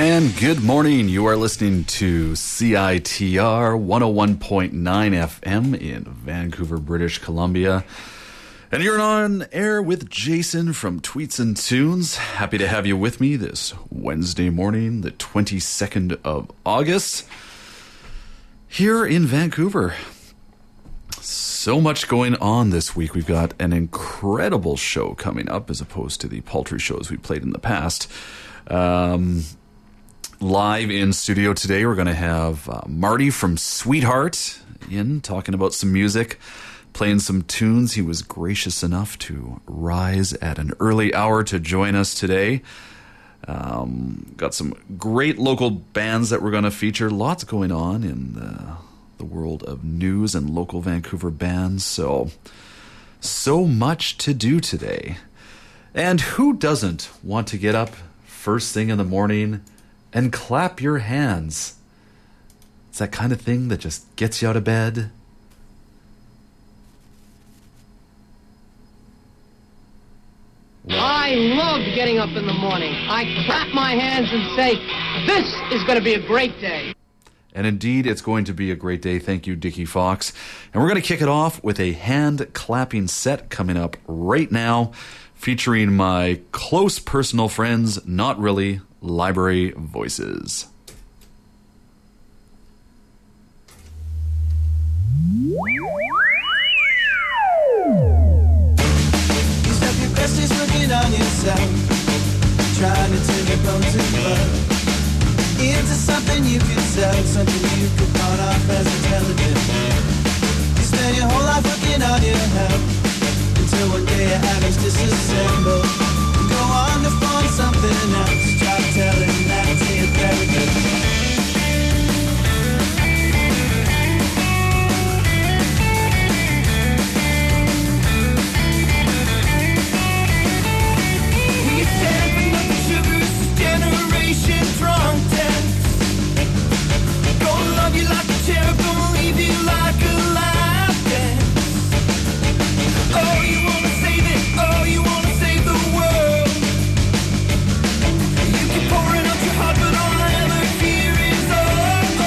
And good morning. You are listening to CITR 101.9 FM in Vancouver, British Columbia. And you're on air with Jason from Tweets and Tunes. Happy to have you with me this Wednesday morning, the 22nd of August, here in Vancouver. So much going on this week. We've got an incredible show coming up as opposed to the paltry shows we played in the past. Live in studio today, we're going to have Marty from Sweetheart in talking about some music, playing some tunes. He was gracious enough to rise at an early hour to join us today. Got some great local bands that we're going to feature. Lots going on in the world of news and local Vancouver bands. So much to do today. And who doesn't want to get up first thing in the morning and clap your hands? It's that kind of thing that just gets you out of bed. I love getting up in the morning. I clap my hands and say, this is going to be a great day. And indeed, it's going to be a great day. Thank you, Dickie Fox. And we're going to kick it off with a hand-clapping set coming up right now, featuring my close personal friends, Not Really, Library Voices. Is working on yourself, trying to turn your bones and blood into something you could sell, something you could pawn off as intelligent. You spend your whole life working on your health until one day your atoms disassemble and go on to form something else. Try telling that to your therapist. Drunk dance. Gonna love you like a cherub, gonna leave you like a lap dance. Oh, you wanna save it, oh, you wanna save the world. You keep pouring out your heart, but all I ever hear is oh, oh,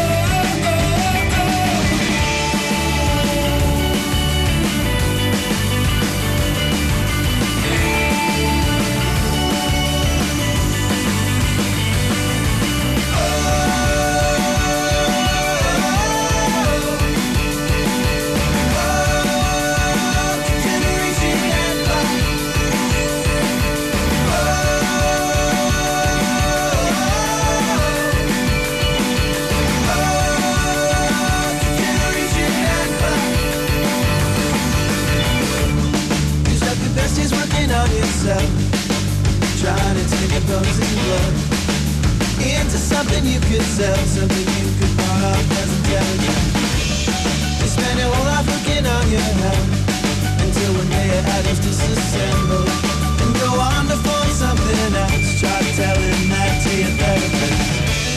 trying to take your bones and blood into something you could sell, something you could pawn off as intelligent. You spend your whole life working on your health until one day your atoms disassemble and go on to form something else. Try telling that to your therapist.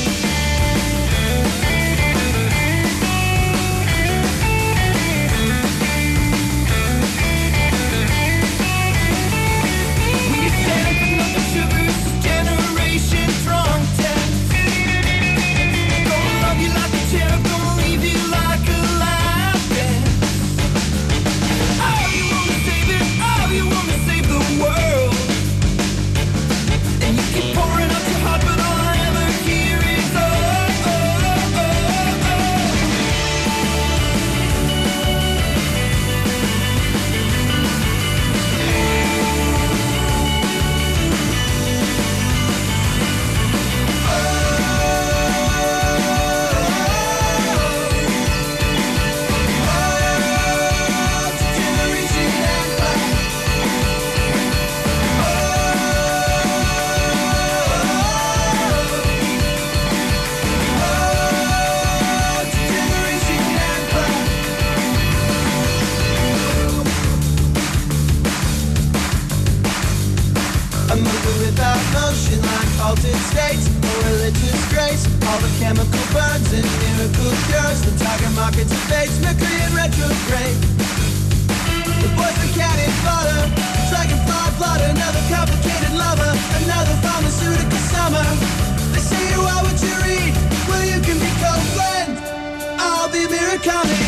altered states, no religious grace. All the chemical burns and miracle cures. The tiger markets of fates, Mercury in retrograde. The poison cannon fodder, dragonfly blood, another complicated lover, another pharmaceutical summer. they say, why would you read? Well, you can be Copeland. I'll be Murakami.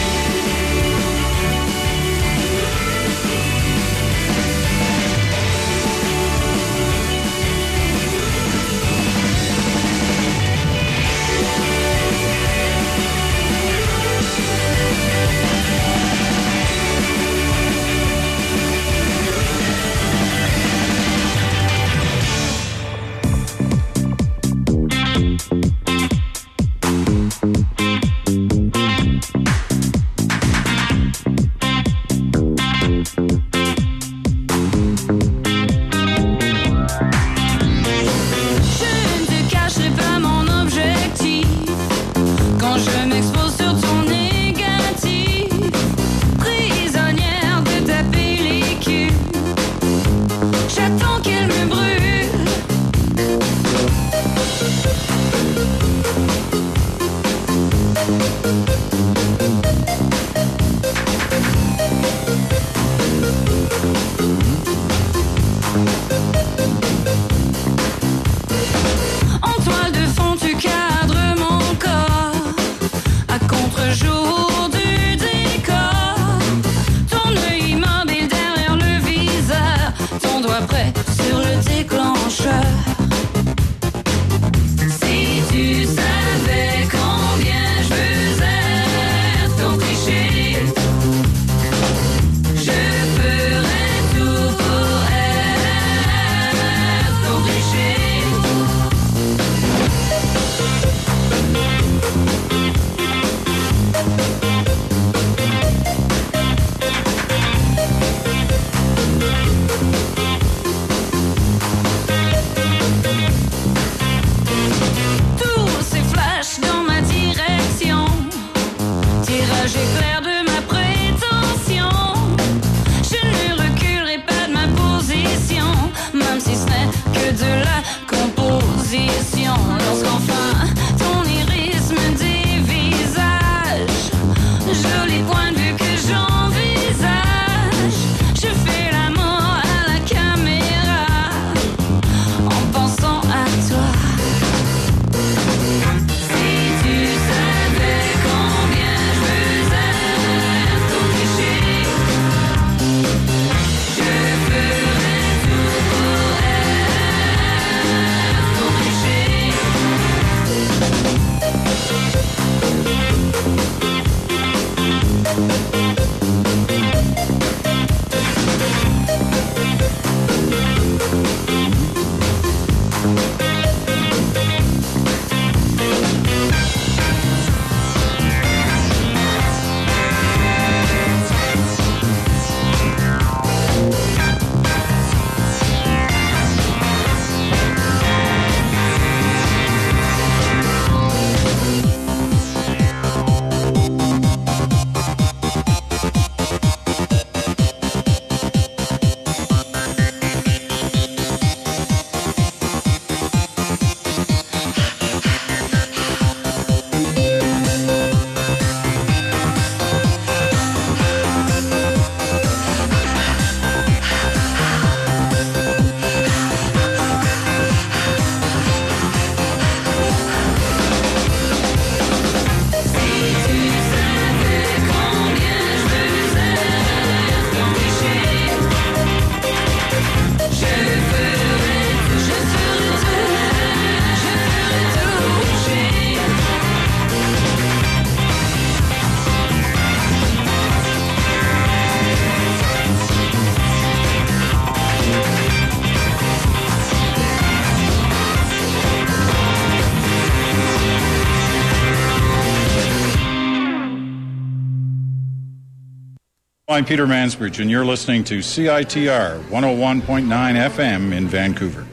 I'm Peter Mansbridge, and you're listening to CITR 101.9 FM in Vancouver.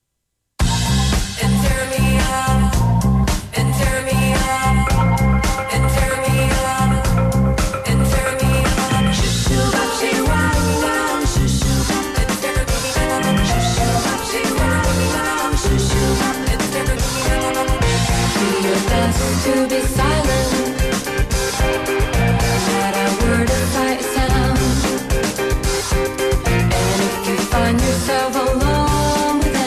To be silent, not a word of sight sound. And if you find yourself alone with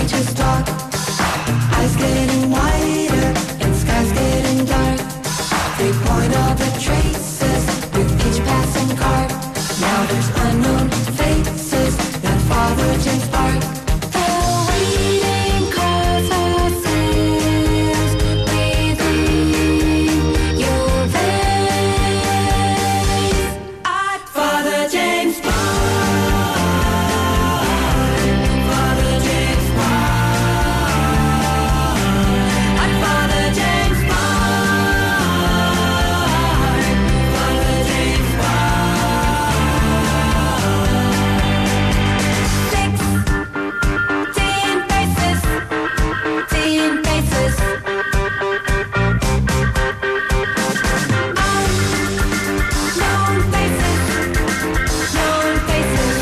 just talk. Eyes getting wider and skies getting dark. They point all the traces with each passing car. Now there's unknown faces that Father James Park. The waiting cars are sails within your veins. At Father James Park. Father James Park. At Father James Park. Father James Park. 16 faces. 10 faces. Known faces. Known faces.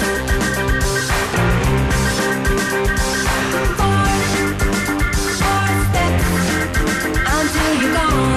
4 steps until you're gone.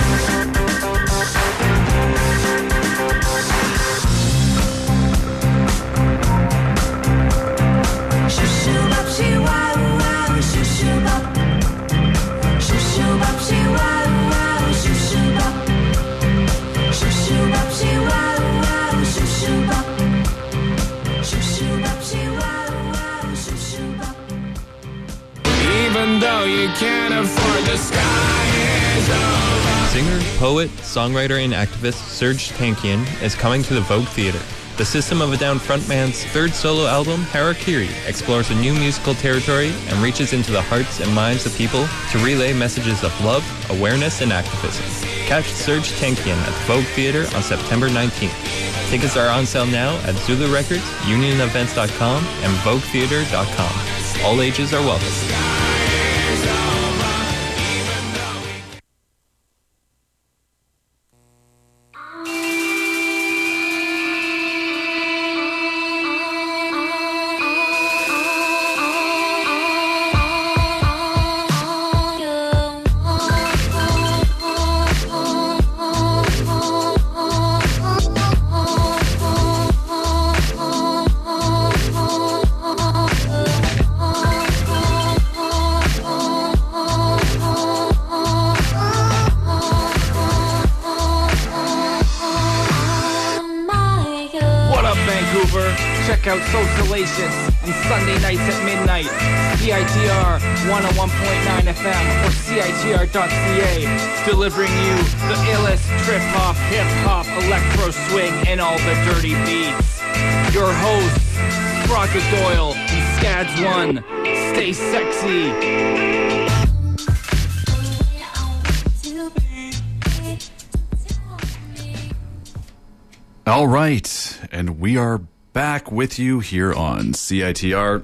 Shoo-shoo-bop, shoo-wow-wow, shoo-shoo-bop. Shoo-shoo-bop, shoo-wow-wow, shoo-shoo-bop. Shoo-shoo-bop, shoo-wow-wow, shoo-shoo-bop. Shoo-shoo-bop, shoo-wow-wow, shoo-shoo-bop. Even though you can't afford the sky is over. Singer, poet, songwriter, and activist Serge Tankian is coming to the Vogue Theatre. The System of a Down frontman's third solo album, Harakiri, explores a new musical territory and reaches into the hearts and minds of people to relay messages of love, awareness, and activism. Catch Serge Tankian at the Vogue Theatre on September 19th. Tickets are on sale now at Zulu Records, UnionEvents.com, and VogueTheatre.com. All ages are welcome. What up, Vancouver? Check out Socialacious on Sunday nights at midnight. CITR 101.9 FM or CITR.ca, delivering you the illest trip-hop, hip-hop, electro-swing, and all the dirty beats. Your hosts, Spraka Doyle and Scads One. Stay sexy. All right, and we are back with you here on CITR.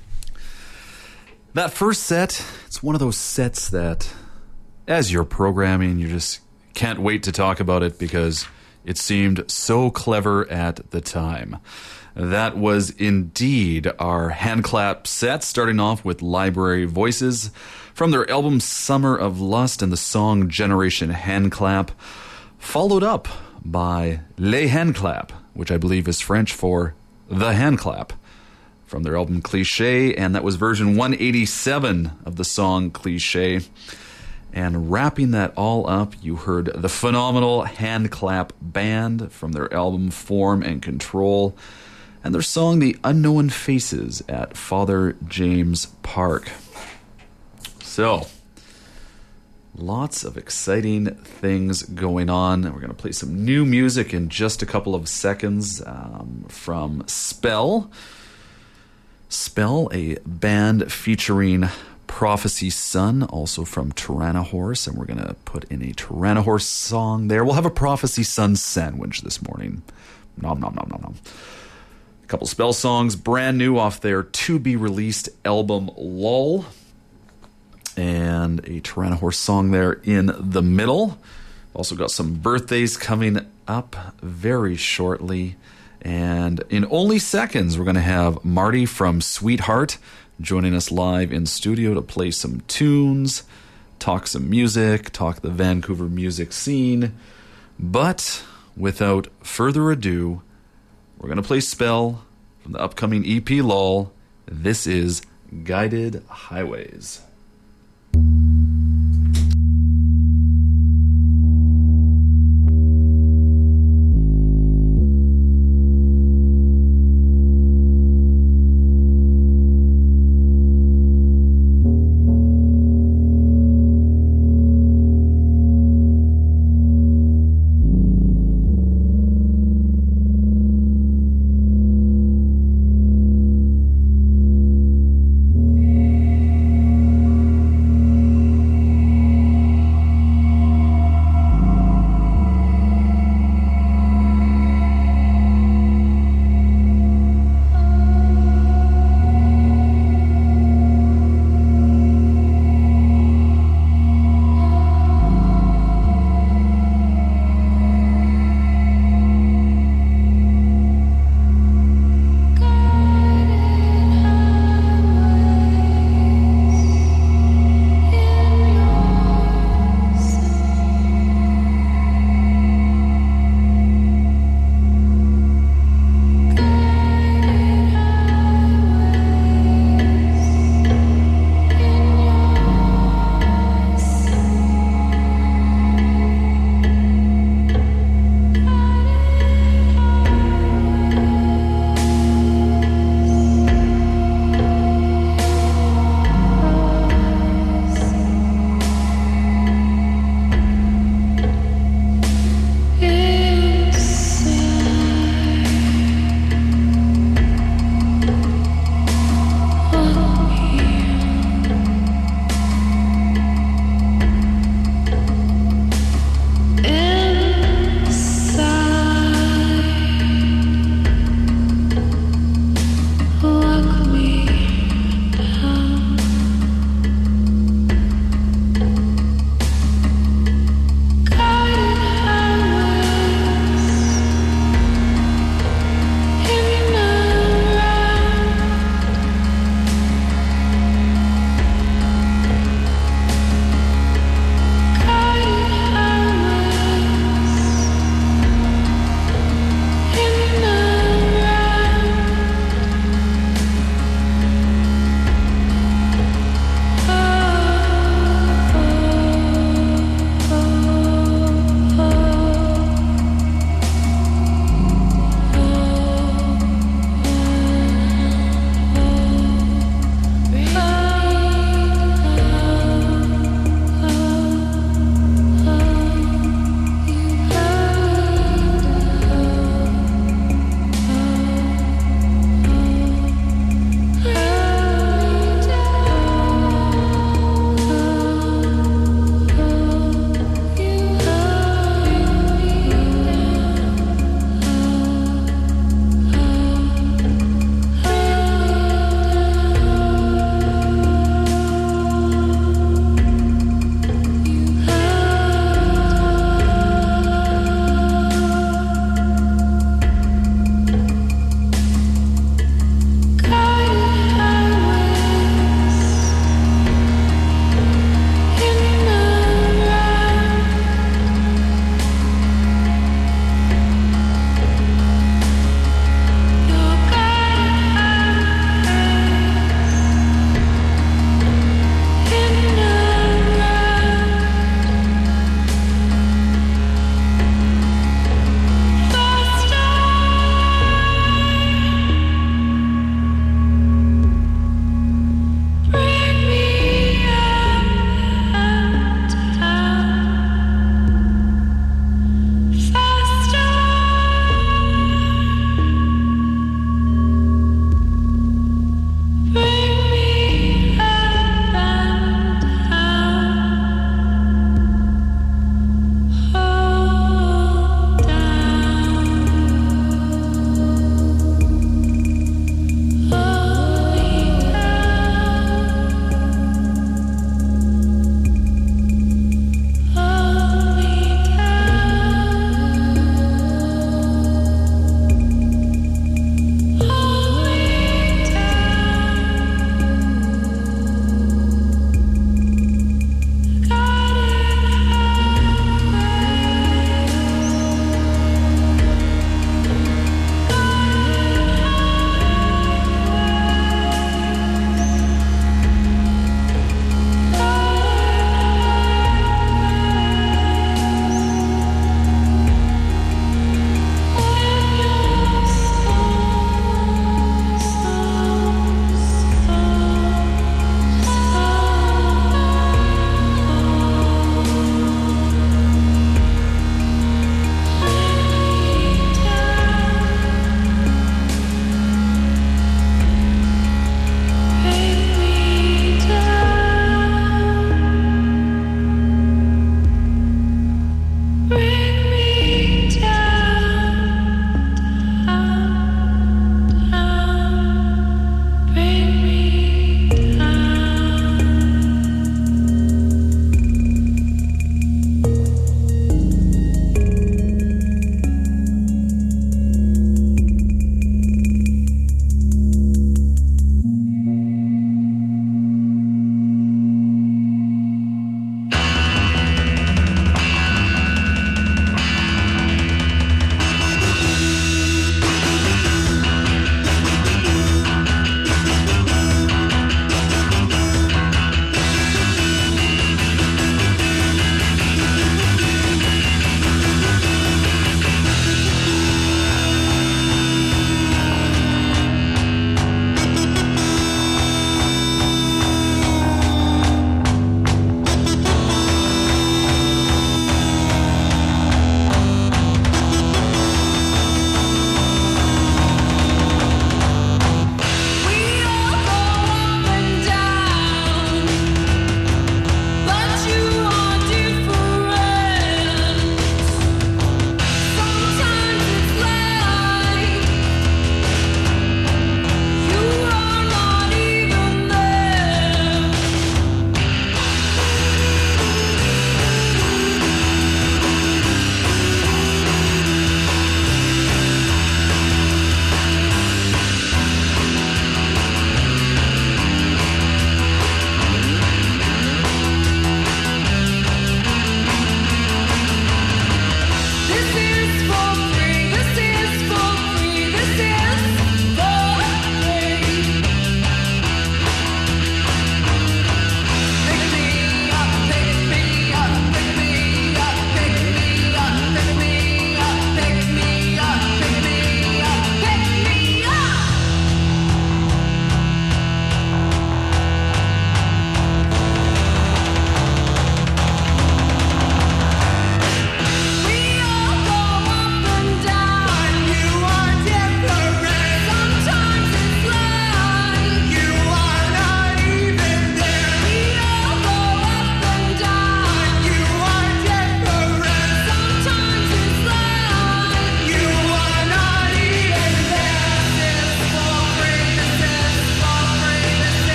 That first set, it's one of those sets that, as you're programming, you just can't wait to talk about it because it seemed so clever at the time. That was indeed our hand clap set, starting off with Library Voices from their album Summer of Lust and the song Generation Hand Clap, followed up by Les Hand Clap, which I believe is French for the hand clap, from their album Cliché, and that was version 187 of the song Cliché. And wrapping that all up, you heard the phenomenal Hand Clap Band from their album Form and Control, and their song The Unknown Faces at Father James Park. So, lots of exciting things going on. We're going to play some new music in just a couple of seconds from Spell. Spell, a band featuring Prophecy Sun, also from Tyrannohorse, and we're going to put in a Tyrannohorse song there. We'll have a Prophecy Sun sandwich this morning. Nom, nom, nom, nom, nom. A couple Spell songs, brand new off their to-be-released album, Lull. And a Tyrannohorse song there in the middle. Also got some birthdays coming up very shortly. And in only seconds, we're going to have Marty from Sweetheart joining us live in studio to play some tunes, talk some music, talk the Vancouver music scene. But without further ado, we're going to play Spell from the upcoming EP Lull. This is Guided Highways.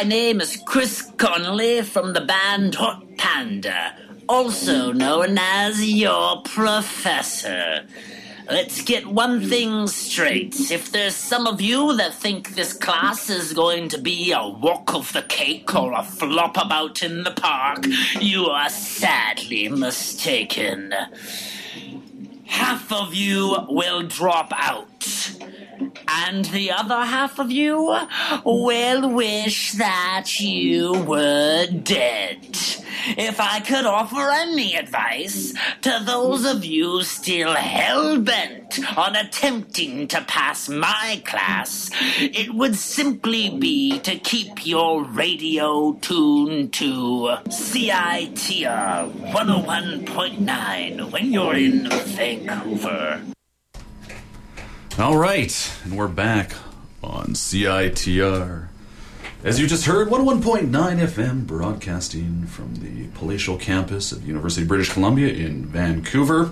name is Chris Connolly from the band Hot Panda, also known as your professor. Let's get one thing straight. If there's some of you that think this class is going to be a walk of the cake or a flop about in the park, you are sadly mistaken. Half of you will drop out, and the other half of you will wish that you were dead. If I could offer any advice to those of you still hell-bent on attempting to pass my class, it would simply be to keep your radio tuned to CITR 101.9 when you're in Vancouver. All right, and we're back on CITR. As you just heard, 101.9 FM, broadcasting from the palatial campus of University of British Columbia in Vancouver.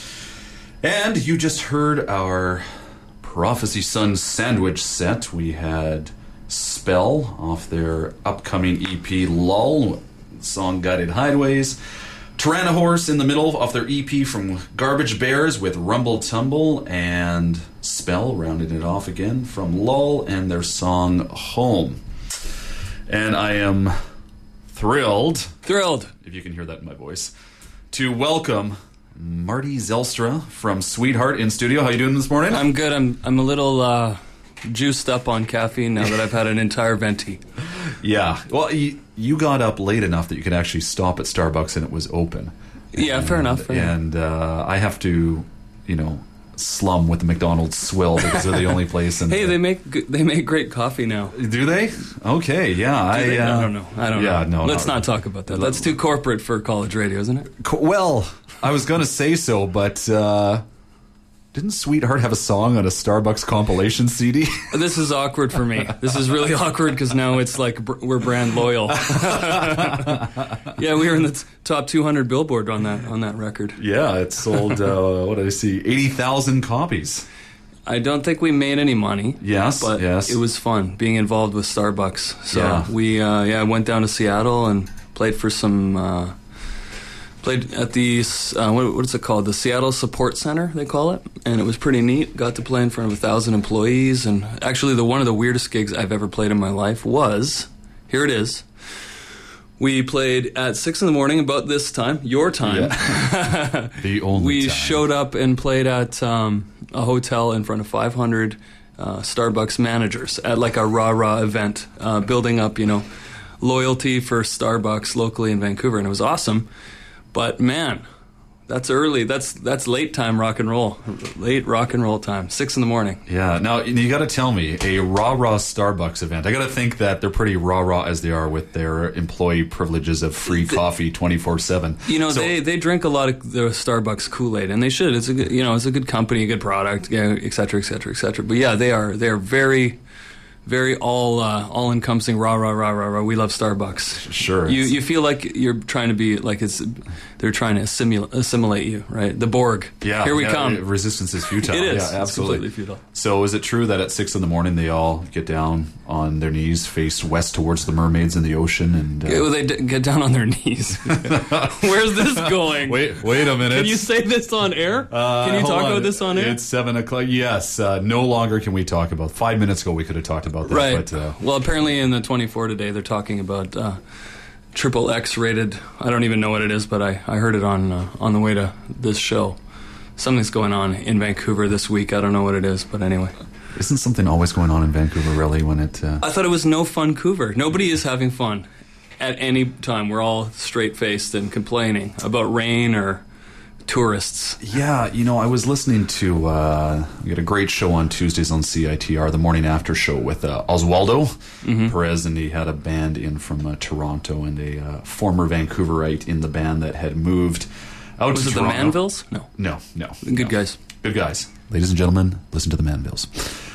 And you just heard our Prophecy Sun sandwich set. We had Spell off their upcoming EP, Lull, song Guided Hideways. Tyrannahorse in the middle of their EP from Garbage Bears with Rumble Tumble, and Spell rounded it off again from Lull and their song Home. And I am thrilled, if you can hear that in my voice, to welcome Marty Zelstra from Sweetheart in studio. How you doing this morning? I'm good. I'm a little juiced up on caffeine now that I've had an entire venti. Yeah. Well, you got up late enough that you could actually stop at Starbucks and it was open. Yeah, fair enough. And I have to, slum with the McDonald's swill because they're the only place. Hey, they make great coffee now. Do they? Okay, yeah. I don't know. No. Let's not talk about that. That's too corporate for college radio, isn't it? Well, I was going to say so, but didn't Sweetheart have a song on a Starbucks compilation CD? This is awkward for me. This is really awkward because now it's like we're brand loyal. Yeah, we were in the top 200 Billboard on that record. Yeah, it sold, what did I see, 80,000 copies. I don't think we made any money. Yes, but yes. It was fun being involved with Starbucks. So yeah. We went down to Seattle and played for some... Played at the, what is it called? The Seattle Support Center, they call it. And it was pretty neat. Got to play in front of 1,000 employees. And actually, one of the weirdest gigs I've ever played in my life was, here it is. We played at 6 in the morning, about this time, your time. Yeah. The only We time. showed up and played at a hotel in front of 500 Starbucks managers at like a rah-rah event, building up, loyalty for Starbucks locally in Vancouver. And it was awesome. But man, that's early. That's late time rock and roll. Late rock and roll time. 6 in the morning. Yeah. Now you got to tell me, a rah-rah Starbucks event. I got to think that they're pretty rah-rah as they are with their employee privileges of free coffee 24/7. They drink a lot of the Starbucks Kool-Aid, and they should. It's a good, it's a good company, a good product, et cetera, et cetera, et cetera. But yeah, they are very, very all-encompassing, rah, rah, rah, rah, rah. We love Starbucks. Sure. You feel like you're trying to be, like they're trying to assimilate you, right? The Borg. Yeah. Here we come. Resistance is futile. It is. Yeah, absolutely. It's completely futile. So is it true that at 6 in the morning they all get down on their knees, face west towards the mermaids in the ocean? And they get down on their knees. Where's this going? Wait a minute. Can you say this on air? Can you talk about this on air? It's 7 o'clock. Yes. No longer can we talk about. 5 minutes ago we could have talked about that. Right. But, well, apparently in the 24 today they're talking about triple X rated. I don't even know what it is, but I heard it on the way to this show. Something's going on in Vancouver this week. I don't know what it is, but anyway. Isn't something always going on in Vancouver, really, when it... I thought it was no fun Vancouver. Nobody is having fun at any time. We're all straight-faced and complaining about rain or tourists. Yeah, I was listening to... we got a great show on Tuesdays on CITR, the morning after show with Oswaldo Perez, and he had a band in from Toronto and a former Vancouverite in the band that had moved out to Toronto. Was it the Manvilles? No. Good guys. Good guys. Ladies and gentlemen, listen to the Manvilles.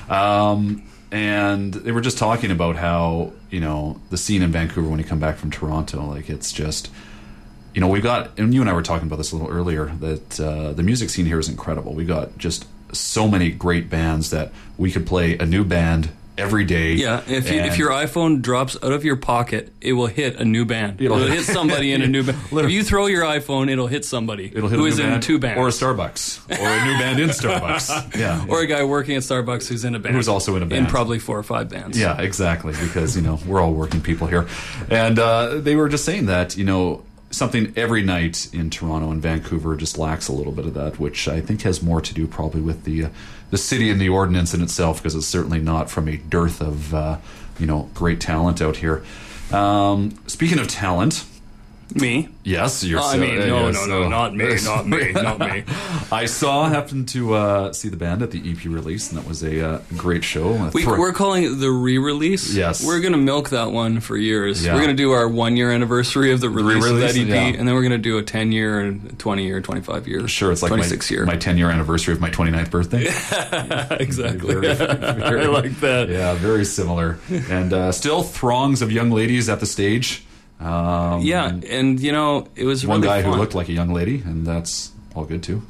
And they were just talking about how, the scene in Vancouver when you come back from Toronto, like it's just... we've got, and you and I were talking about this a little earlier, that the music scene here is incredible. We've got just so many great bands that we could play a new band every day. Yeah, if your iPhone drops out of your pocket, it will hit a new band. It'll hit somebody in a new band. If you throw your iPhone, it'll hit somebody who is in two bands. Or a Starbucks. Or a new band in Starbucks. Yeah. Or a guy working at Starbucks who's in a band. Who's also in a band. In probably 4 or 5 bands. Yeah, exactly. Because, we're all working people here. And they were just saying that, something every night in Toronto and Vancouver just lacks a little bit of that, which I think has more to do probably with the city and the ordinance in itself, because it's certainly not from a dearth of great talent out here. Speaking of talent, me? Yes, you're. No, not me. I happened to see the band at the EP release, and that was a great show. We're calling it the re-release. Yes, we're going to milk that one for years. Yeah. We're going to do our 1-year anniversary of the release of that EP, yeah. and then we're going to do a 10-year, and 20-year, 25-year. Sure, it's like 26-year. my 10-year anniversary of my 29th birthday. Exactly. I like that. Yeah, very similar, and still throngs of young ladies at the stage. And it was one really guy fun. who looked like a young lady, and that's all good too.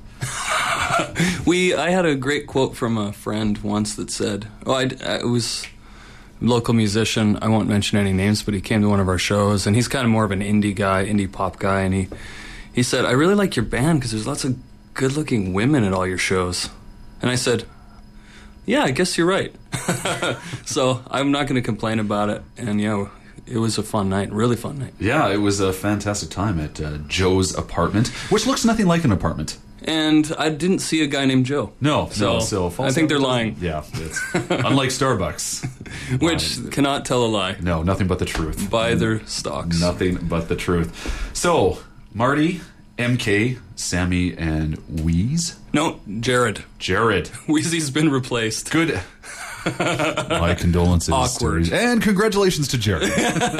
I had a great quote from a friend once that said, it was a local musician, I won't mention any names, but he came to one of our shows, and he's kind of more of an indie pop guy, and he said, I really like your band because there's lots of good-looking women at all your shows. And I said, yeah, I guess you're right. So I'm not going to complain about it, and it was a fun night, really fun night. Yeah, it was a fantastic time at Joe's apartment, which looks nothing like an apartment. And I didn't see a guy named Joe. No. I think they're lying. Yeah, it's unlike Starbucks. Which cannot tell a lie. No, nothing but the truth. Buy their stocks. Nothing but the truth. So, Marty, MK, Sammy, and Wheeze? No, Jared. Wheezy's been replaced. Good. My condolences. Awkward. And congratulations to Jared.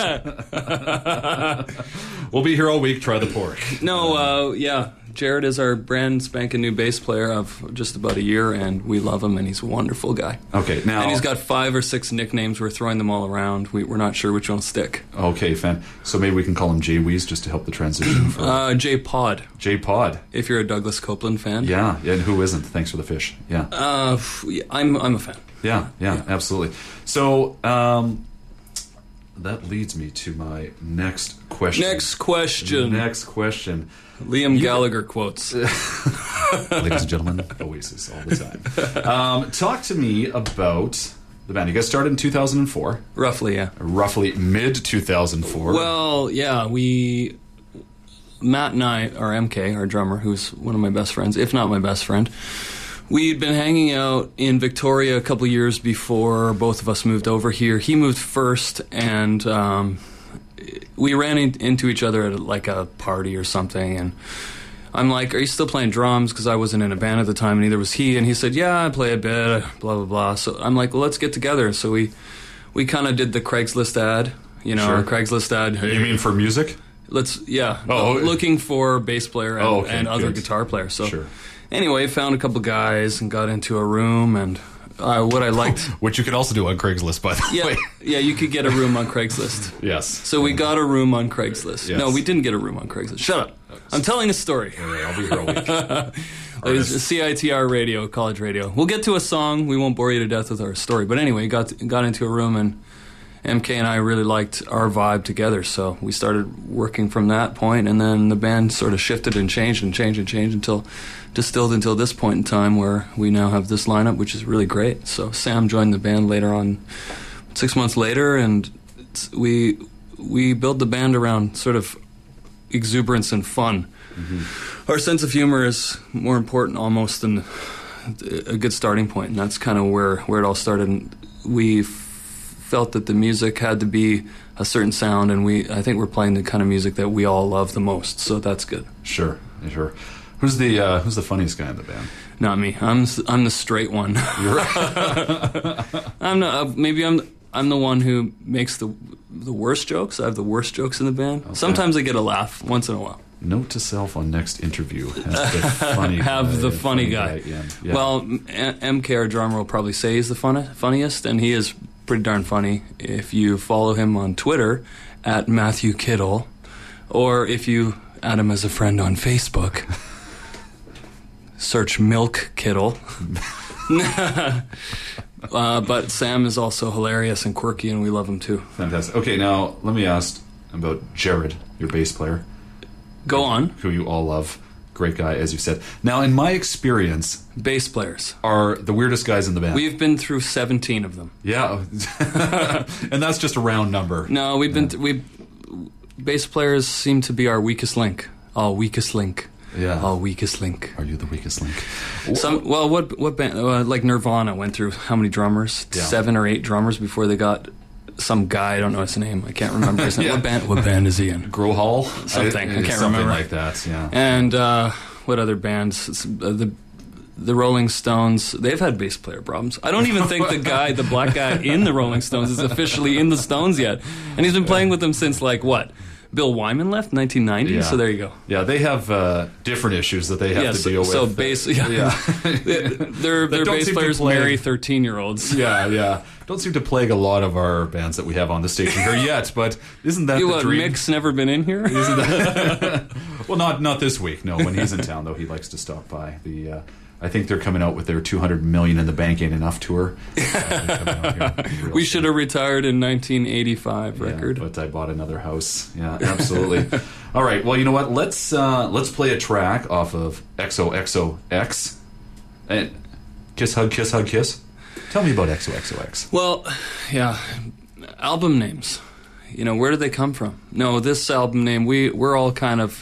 We'll be here all week. Try the pork. No, Jared is our brand spanking new bass player of just about a year, and we love him, and he's a wonderful guy. Okay, now... And he's got 5 or 6 nicknames. We're throwing them all around. We're not sure which one will stick. Okay, fan. So maybe we can call him Jay Weeze just to help the transition. J Pod. J Pod. If you're a Douglas Copeland fan. Yeah, and who isn't? Thanks for the fish. Yeah. I'm a fan. Yeah, absolutely. So, that leads me to my next question. Next question. Liam Gallagher quotes. Ladies and gentlemen, Oasis all the time. Talk to me about the band. You guys started in 2004. Roughly, yeah. Roughly mid-2004. Well, yeah, Matt and I, our MK, our drummer, who's one of my best friends, if not my best friend, we'd been hanging out in Victoria a couple years before both of us moved over here. He moved first, and we ran into each other at a party or something, and I'm like, are you still playing drums? Because I wasn't in a band at the time, and neither was he. And he said, yeah, I play a bit, blah, blah, blah. So I'm like, well, let's get together. So we kind of did the Craigslist ad, Sure. Craigslist ad. Hey, you mean for music? Looking for bass player and other guitar player. So sure. Anyway, found a couple guys and got into a room, and what I liked... Which you can also do on Craigslist, by the way. Yeah, you could get a room on Craigslist. Yes. So we got a room on Craigslist. Yes. No, we didn't get a room on Craigslist. Shut up. I'm telling a story. Right, I'll be here all week. It's CITR radio, college radio. We'll get to a song. We won't bore you to death with our story. But anyway, got into a room, and MK and I really liked our vibe together, so we started working from that point, and then the band sort of shifted and changed until distilled until this point in time where we now have this lineup, which is really great. So Sam joined the band later on, 6 months later, and we build the band around sort of exuberance and fun. Mm-hmm. Our sense of humor is more important almost than a good starting point, and that's kind of where it all started. And we felt that the music had to be a certain sound, and I think we're playing the kind of music that we all love the most, so that's good. Sure. Who's the funniest guy in the band? Not me. I'm the straight one. You're right. I'm the one who makes the worst jokes. I have the worst jokes in the band. Okay. Sometimes I get a laugh once in a while. Note to self on next interview: have the funny guy. Yeah. Well, MK, our drummer, will probably say he's the funniest, and he is pretty darn funny. If you follow him on Twitter at Matthew Kittle, or if you add him as a friend on Facebook, search Milk Kittle. But Sam is also hilarious and quirky, and we love him too. Fantastic. Okay, now let me ask about Jared, your bass player. Go on. Who you all love. Great guy, as you said. Now, in my experience, bass players are the weirdest guys in the band. We've been through 17 of them. Yeah. And that's just a round number. No, we've been... bass players seem to be our weakest link. Our weakest link. Yeah. Our weakest link. Are you the weakest link? What band... like Nirvana went through how many drummers? Yeah. 7 or 8 drummers before they got... some guy, I don't know his name. I can't remember his name. Yeah. What band is he in? Grow Hall? Something. I can't something remember. Like that, yeah. And what other bands? The Rolling Stones. They've had bass player problems. I don't even think the black guy in the Rolling Stones is officially in the Stones yet. And he's been playing with them since, like, what? Bill Wyman left, 1990? Yeah. So there you go. Yeah, they have different issues that they have to deal with. So bass... Yeah. Their bass players marry 13-year-olds. Yeah. Don't seem to plague a lot of our bands that we have on the station here yet, but isn't that the dream? Mick's never been in here? Isn't that... Well, not this week. No, when he's in town, though, he likes to stop by. I think they're coming out with their 200 million in the bank ain't enough tour. We should have retired in 1985 record. But I bought another house. Yeah, absolutely. All right. Well, you know what? Let's play a track off of XOXOX. And Kiss Hug Kiss Hug Kiss. Tell me about XOXOX. Well, yeah, album names. You know, where did they come from? No, this album name, we're all kind of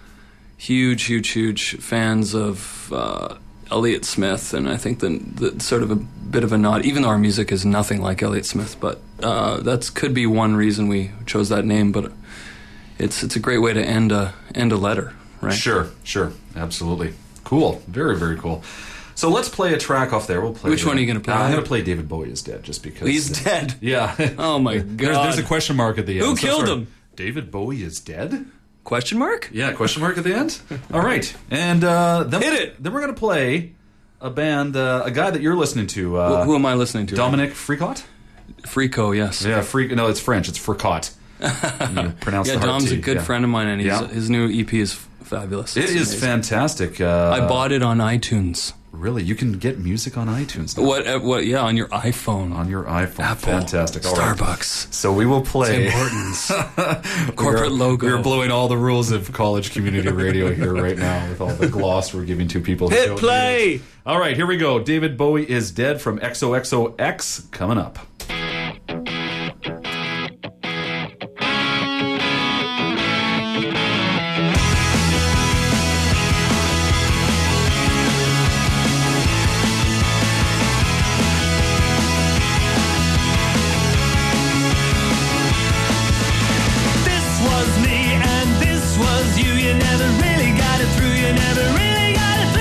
huge fans of Elliott Smith, and I think the sort of a bit of a nod, even though our music is nothing like Elliott Smith, but that could be one reason we chose that name, but it's a great way to end a letter, right? Sure, absolutely. Cool, very, very cool. So let's play a track off there. We'll play. Which one are you going to play? I'm going to play David Bowie is Dead, just because. He's dead? Yeah. Oh my God. There's a question mark at the end. Who killed him? David Bowie is dead? Question mark? Yeah, question mark at the end. All right. And then hit it. Then we're going to play a band, a guy that you're listening to. Who am I listening to? Dominic Fricot? Frico, yes. Yeah, No, it's French. It's Fricot. You pronounce the hard Dom's T. a good friend of mine, and his new EP is fabulous. It is fantastic. I bought it on iTunes. Really? You can get music on iTunes now. What? Yeah, on your iPhone. On your iPhone. Apple. Fantastic. All Starbucks. Right. So we will play. Tim Hortons. Corporate logo. We're blowing all the rules of college community radio here right now with all the gloss we're giving to people. Who Hit don't play! need it. All right, here we go. David Bowie is Dead from XOXOX coming up.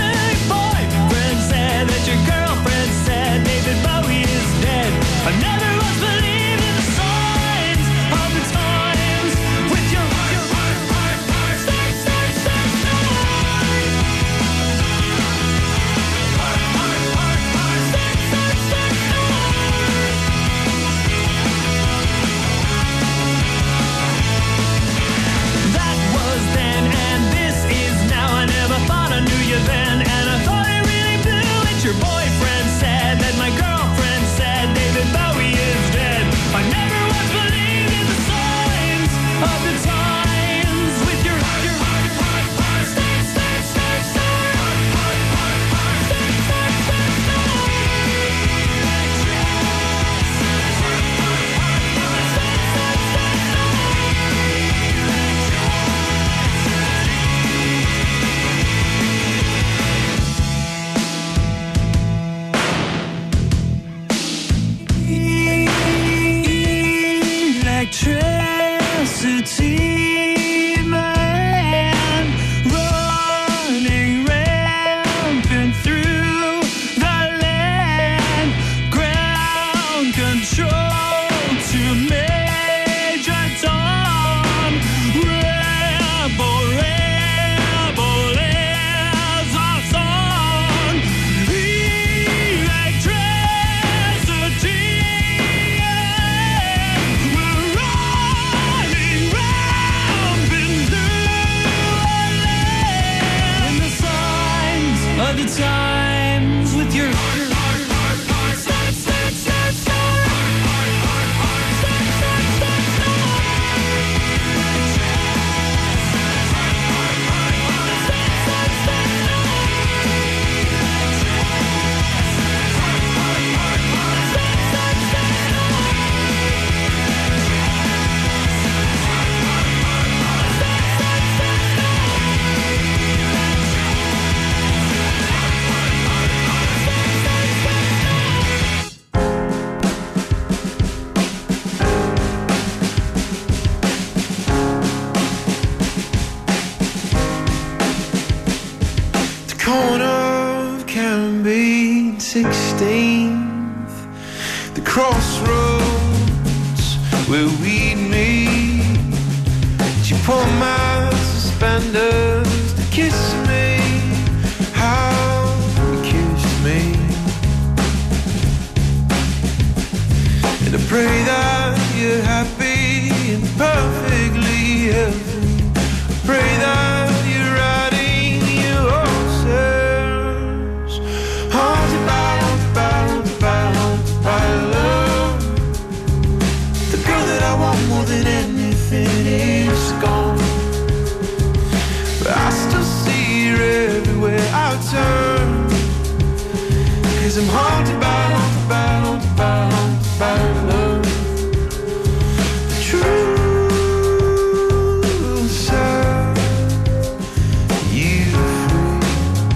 Another 16th, the crossroads where we'd meet. You pull my suspenders to kiss me. How you kissed me. And I pray that you're happy and perfectly healthy. I pray that you're riding your horses, haunted by love. The girl that I want more than anything is gone, but I still see her everywhere I turn. 'Cause I'm haunted by love. The truth set you free.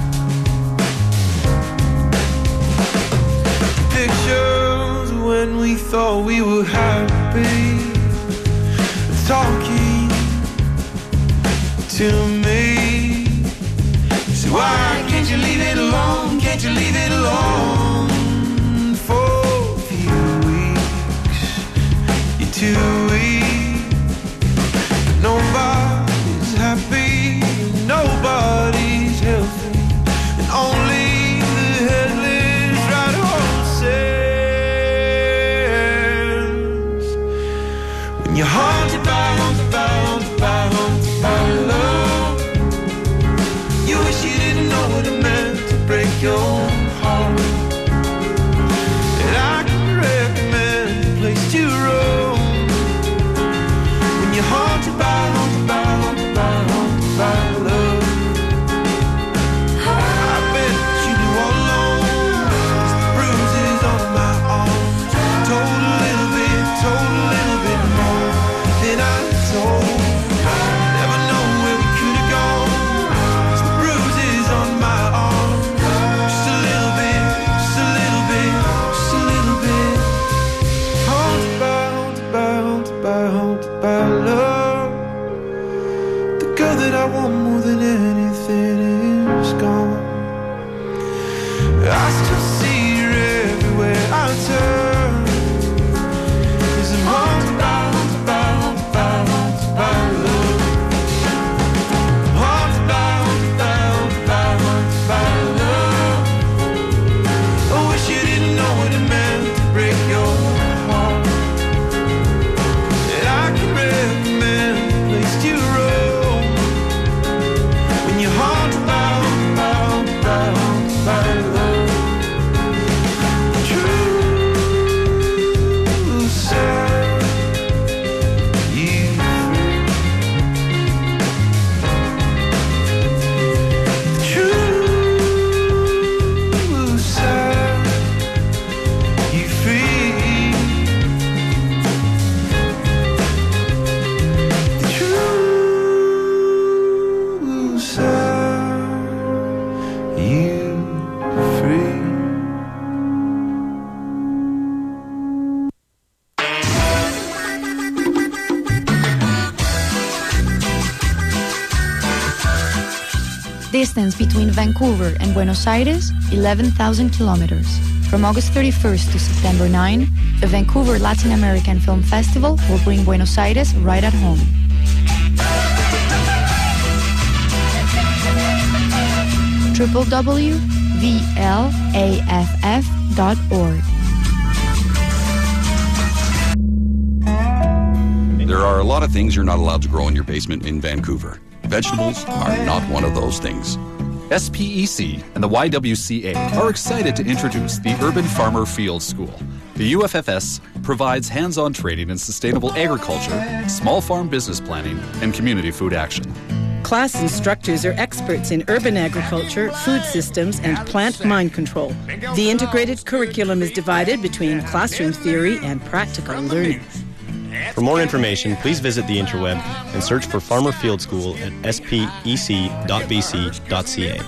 Pictures when we thought we were happy, talking to me. So why can't you leave it alone? Can't you leave it alone for a few weeks? You're too weak. Nobody's happy, nobody's healthy, and only the headless ride horses. When you're haunted by love, you wish you didn't know what it meant to break your heart. And I can recommend a place to roam. When you're haunted by love, I bet you knew all along, 'cause the bruises on my arms told a little bit more than I told. Never know where we could have gone, 'cause the bruises on my arms, just a little bit. Haunted by love. The girl that I want more than anything is gone. I still see her everywhere I turn. 'Cause I'm haunted by love. Distance between Vancouver and Buenos Aires, 11,000 kilometers. From August 31st to September 9, the Vancouver Latin American Film Festival will bring Buenos Aires right at home. www.VLAFF.org. There are a lot of things you're not allowed to grow in your basement in Vancouver. Vegetables are not one of those things. SPEC and the YWCA are excited to introduce the Urban Farmer Field School. The UFFS provides hands-on training in sustainable agriculture, small farm business planning, and community food action. Class instructors are experts in urban agriculture, food systems, and plant mind control. The integrated curriculum is divided between classroom theory and practical learning. For more information, please visit the interweb and search for Farmer Field School at spec.bc.ca.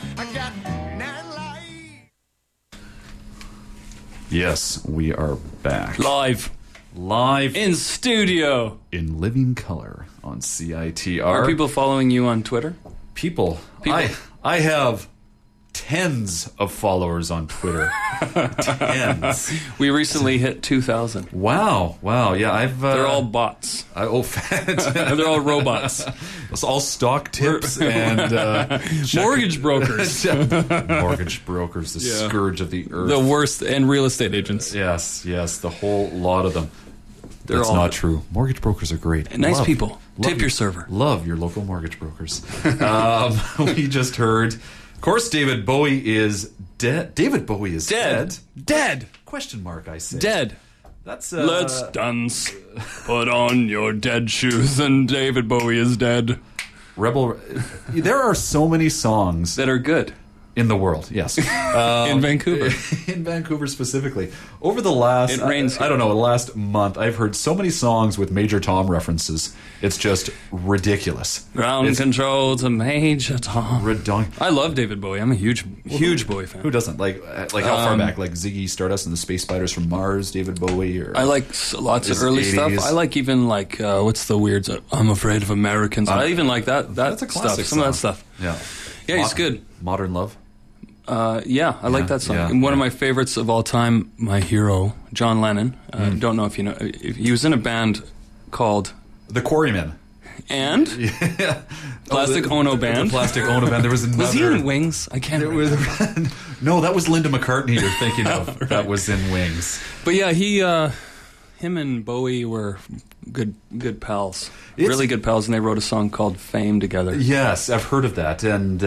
Yes, we are back. Live in studio in living color on CITR. Are people following you on Twitter? People. I have tens of followers on Twitter. Tens. We recently hit 2,000. Wow. Yeah, I've. They're all bots. They're all robots. It's all stock tips and mortgage brokers. Mortgage brokers, the scourge of the earth. The worst, and real estate agents. Yes, the whole lot of them. They're That's all not true. Mortgage brokers are great. Nice people. Tip your server. Love your local mortgage brokers. We just heard, of course, David Bowie is dead. David Bowie is dead. Dead. Question mark, I say. Dead. That's Let's dance. Put on your dead shoes, and David Bowie is dead. Rebel. There are so many songs that are good in the world. Yes, in Vancouver, in Vancouver specifically. Over the last, it rains. I don't know, the last month, I've heard so many songs with Major Tom references. It's just ridiculous. Ground control to Major Tom. I love David Bowie. I'm a huge Bowie fan. Who doesn't? Like how far back? Like Ziggy Stardust and the Space Spiders from Mars, David Bowie? Or I like lots of early 80s stuff. I like even like, what's the weird, I'm Afraid of Americans. I even like that's a classic stuff. Some of that stuff. Yeah, he's good. Modern Love? Yeah, I like that song. And one of my favorites of all time, my hero, John Lennon. Don't know if you know. He was in a band called The Quarrymen. And Plastic Ono Band. The Plastic Ono Band. There was another. Was he in Wings? I can't remember. No, that was Linda McCartney you're thinking of. Right. That was in Wings. But yeah, him and Bowie were good pals. Really good pals, and they wrote a song called Fame together. Yes, I've heard of that. And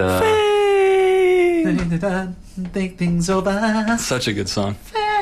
think things over. Such a good song.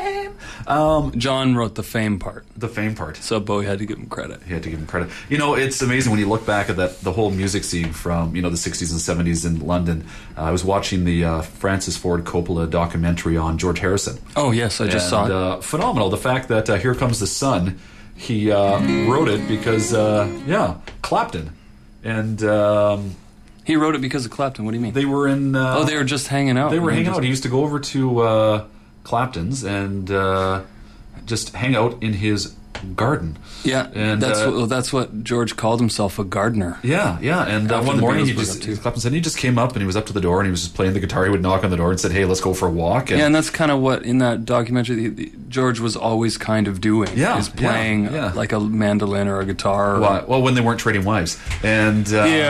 John wrote the Fame part. The Fame part. So Bowie had to give him credit. He had to give him credit. You know, it's amazing when you look back at the whole music scene from, the 60s and 70s in London. I was watching the Francis Ford Coppola documentary on George Harrison. Oh, yes, I just saw it. Phenomenal. The fact that Here Comes the Sun, he wrote it because, Clapton. And... he wrote it because of Clapton. What do you mean? They were in... they were just hanging out. They were hanging out. He used to go over to Clapton's and just hang out in his garden. Yeah, and that's what George called himself, a gardener. Yeah. And one morning, Clapton said he just came up and he was up to the door and he was just playing the guitar. He would knock on the door and said, "Hey, let's go for a walk." And that's kind of what, in that documentary, George was always kind of doing. Yeah, is playing like a mandolin or a guitar. Well, when they weren't trading wives. And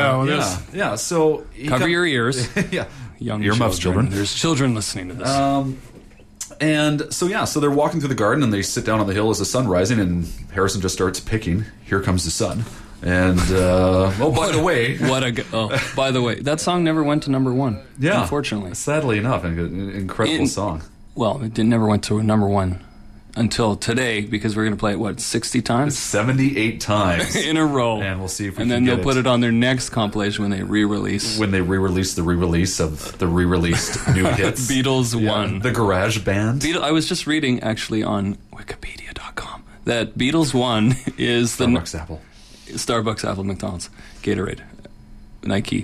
so cover your ears. Yeah, young earmuffs, children. There's children listening to this. And so they're walking through the garden and they sit down on the hill as the sun rising, and Harrison just starts picking Here Comes the Sun. And by the way, by the way, that song never went to number one. Yeah, unfortunately, sadly enough, an incredible song. Well, it never went to a number one until today, because we're going to play it 60 times, 78 times in a row, and we'll see if we and can then they'll put it on their next compilation when they re-release the re-release of the re-released new hits. Beatles One, the Garage Band. I was just reading actually on Wikipedia.com that Beatles One is Starbucks, Apple, McDonald's, Gatorade, Nike.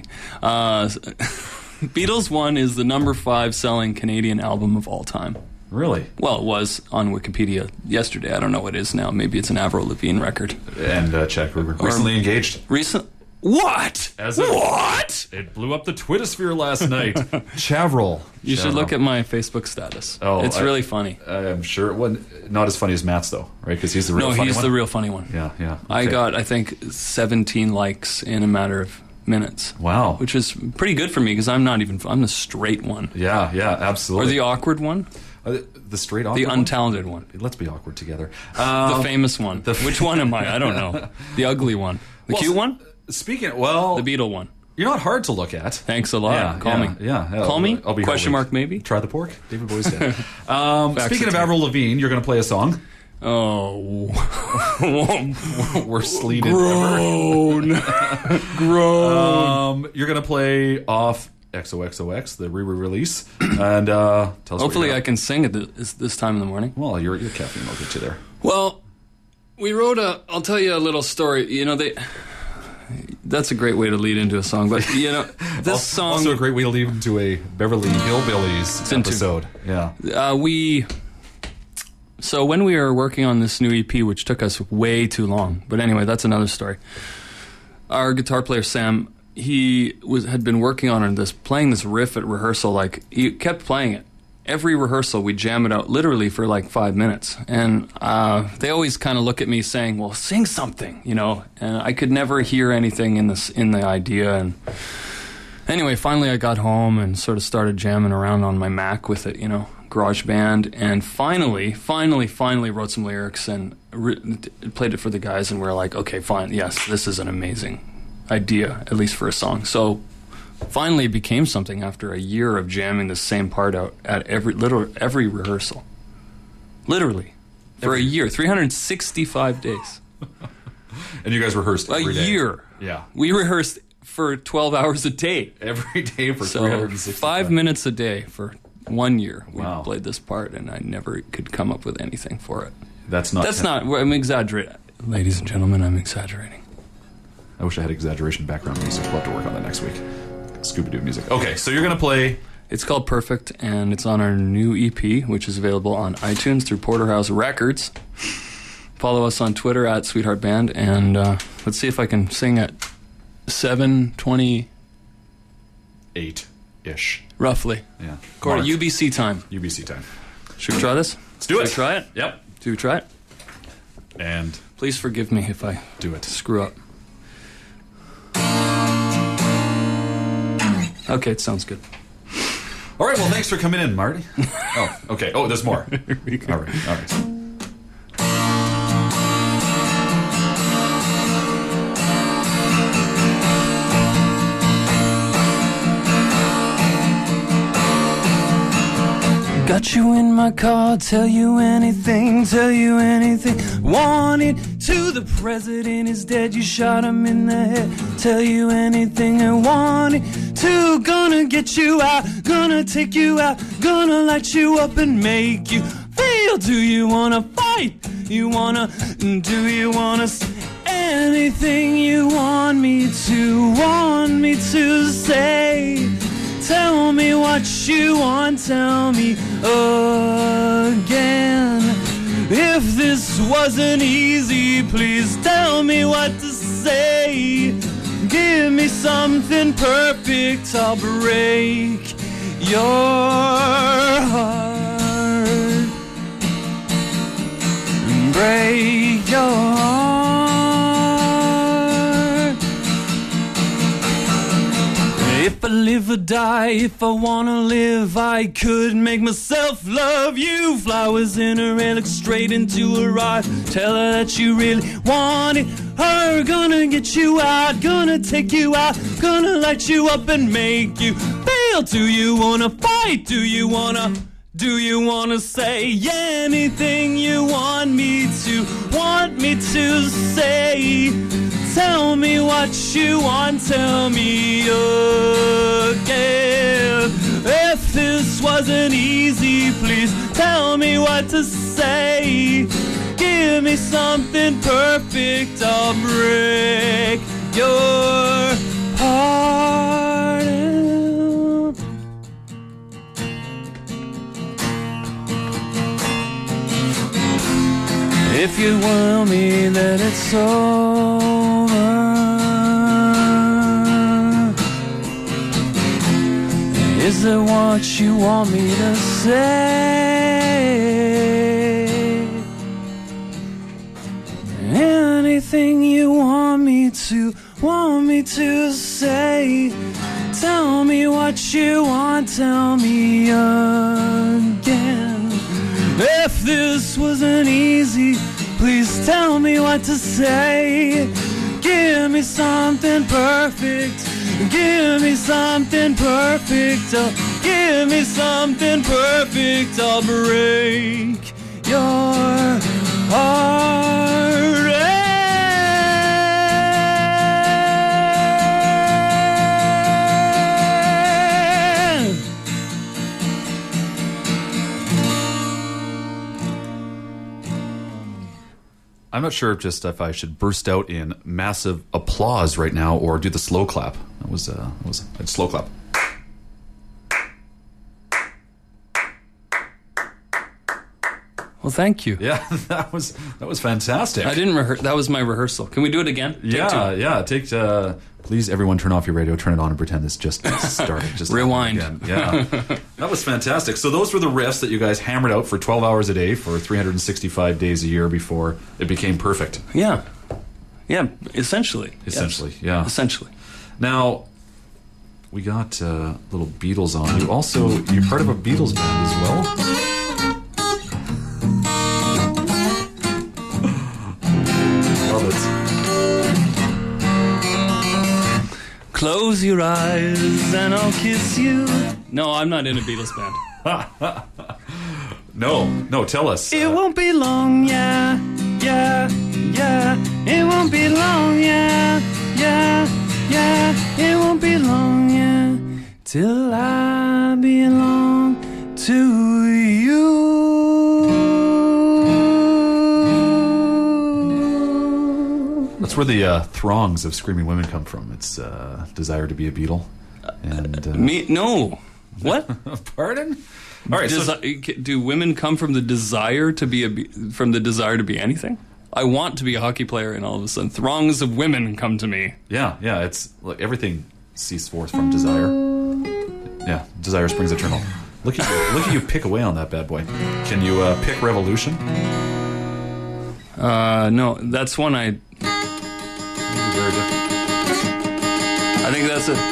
Beatles One is the number 5 selling Canadian album of all time. Really? Well, it was on Wikipedia yesterday. I don't know what it is now. Maybe it's an Avril Lavigne record. And Chad Kruger. Recently engaged. What? What? It blew up the Twittersphere last night. Chavril. You should look at my Facebook status. Oh, it's really funny. I'm sure it wasn't. Not as funny as Matt's, though, right? Because he's the real funny one. No, he's the real funny one. Yeah. Okay. I got, I think, 17 likes in a matter of minutes. Wow. Which is pretty good for me, because I'm the straight one. Yeah, absolutely. Or the awkward one. The straight awkward The untalented one. Let's be awkward together. The famous one. Which one am I? I don't know. The ugly one. The cute one? The Beetle one. You're not hard to look at. Thanks a lot. Call me. Yeah. Call me? I'll be Question mark maybe? Try the pork? David Bowie's dead. Speaking of Avril Lavigne, you're going to play a song. Oh. Worst lead Groan. Groan. You're going to play off XOXOX, the re-release, and tell us. Hopefully I can sing it this time in the morning. Well, your caffeine will get you there. Well, we wrote I'll tell you a little story. That's a great way to lead into a song, but this song also a great way to lead into a Beverly Hillbillies episode. Yeah. So when we were working on this new EP, which took us way too long, but anyway, that's another story. Our guitar player Sam he had been working on playing this riff at rehearsal. Like, he kept playing it. Every rehearsal, we'd jam it out literally for like 5 minutes. And they always kind of look at me saying, well, sing something, you know. And I could never hear anything in the idea. And anyway, finally I got home and sort of started jamming around on my Mac with it, you know, GarageBand. And finally wrote some lyrics and played it for the guys. And we're like, okay, fine, yes, this is an amazing idea, at least for a song. So finally it became something after a year of jamming the same part out at every rehearsal. Literally. For a year, 365 days. And you guys rehearsed every day? A year. Yeah. We rehearsed for 12 hours a day. Every day for so 365. 5 minutes a day for 1 year. Wow. We played this part, and I never could come up with anything for it. That's not... I'm exaggerating. Ladies and gentlemen, I'm exaggerating. I wish I had exaggeration background music. We'll have to work on that next week. Scooby-Doo music. Okay, so you're going to play... It's called Perfect, and it's on our new EP, which is available on iTunes through Porterhouse Records. Follow us on Twitter at Sweetheart Band, and let's see if I can sing at 7:28 ish, roughly. Yeah, according to UBC time. UBC time. Should we try this? Let's do it. Should we try it? Yep. Do we try it? And please forgive me if I do it. Screw up. Okay, it sounds good. All right, well, thanks for coming in, Marty. Oh, okay. Oh, there's more. All right. Got you in my car, tell you anything. Want it to the president is dead, you shot him in the head. Tell you anything I want it to. Gonna get you out, gonna take you out, gonna light you up and make you feel. Do you wanna fight? Do you wanna anything you want me to say? Tell me what you want, tell me again. If this wasn't easy, please tell me what to say. Give me something perfect, I'll break your heart. Break your heart. If I live or die, if I wanna live, I could make myself love you. Flowers in her hair, look straight into her eyes. Tell her that you really want it. Her gonna get you out, gonna take you out, gonna light you up and make you feel. Do you wanna fight? Do you wanna say anything you want me to say? Tell me what you want, tell me again. If this wasn't easy, please tell me what to say. Give me something perfect, I'll break your heart. If you will me that it's over, is it what you want me to say? Anything you want me to say. Tell me what you want, tell me again. If this wasn't easy, please tell me what to say. Give me something perfect. Give me something perfect. Give me something perfect. I'll break your heart. I'm not sure if I should burst out in massive applause right now or do the slow clap. That was a slow clap. Well, thank you. Yeah, that was fantastic. I didn't rehearse. That was my rehearsal. Can we do it again? Take two. Please, everyone, turn off your radio, turn it on, and pretend this just started. Just rewind. Yeah, that was fantastic. So those were the riffs that you guys hammered out for 12 hours a day for 365 days a year before it became perfect. Yeah, essentially. Essentially, yes. yeah. Essentially. Now, we got little Beatles on. You're part of a Beatles band as well. Love it. Close your eyes and I'll kiss you. No, I'm not in a Beatles band. No, tell us. It won't be long, yeah. It won't be long, yeah. It won't be long, yeah, till I belong to you. That's where the throngs of screaming women come from. It's desire to be a Beatle. And me? No. What? Pardon? All right. Do women come from the desire to be from the desire to be anything? I want to be a hockey player, and all of a sudden, throngs of women come to me. Yeah. It's like everything ceases forth from desire. Yeah, desire springs eternal. Look at you pick away on that bad boy. Can you pick Revolution? No, that's one I think that's it.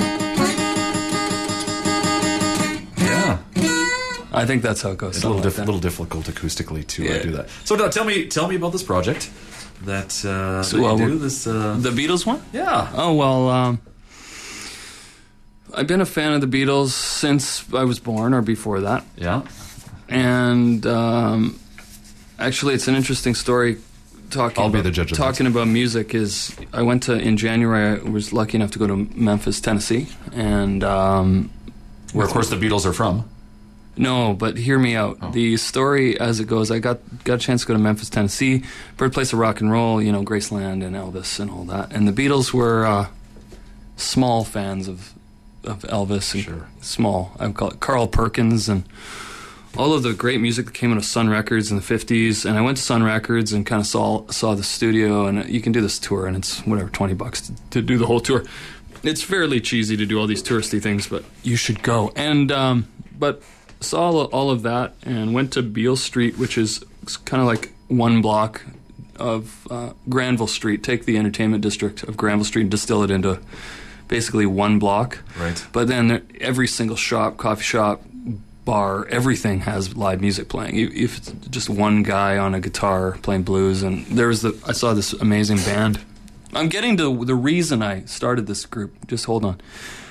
Yeah. I think that's how it goes. It's a little difficult acoustically to do that. So now tell me about this project that you do. The Beatles one? Yeah. Oh, well, I've been a fan of the Beatles since I was born or before that. Yeah. And actually, it's an interesting story. I'll be the judge of talking about music is I went to in January. I was lucky enough to go to Memphis, Tennessee, and where of course the Beatles are from. No, but hear me out. Oh. The story as it goes, I got a chance to go to Memphis, Tennessee, birthplace of rock and roll. You know, Graceland and Elvis and all that. And the Beatles were small fans of Elvis and sure. Small. I would call it Carl Perkins and all of the great music that came out of Sun Records in the 50s. And I went to Sun Records and kind of saw the studio. And you can do this tour, and it's whatever, $20 to do the whole tour. It's fairly cheesy to do all these touristy things, but you should go. And but saw all of that and went to Beale Street, which is kind of like one block of Granville Street. Take the entertainment district of Granville Street and distill it into basically one block. Right. But then every single shop, coffee shop, bar, everything has live music playing. If it's just one guy on a guitar playing blues, and I saw this amazing band. I'm getting to the reason I started this group. Just hold on.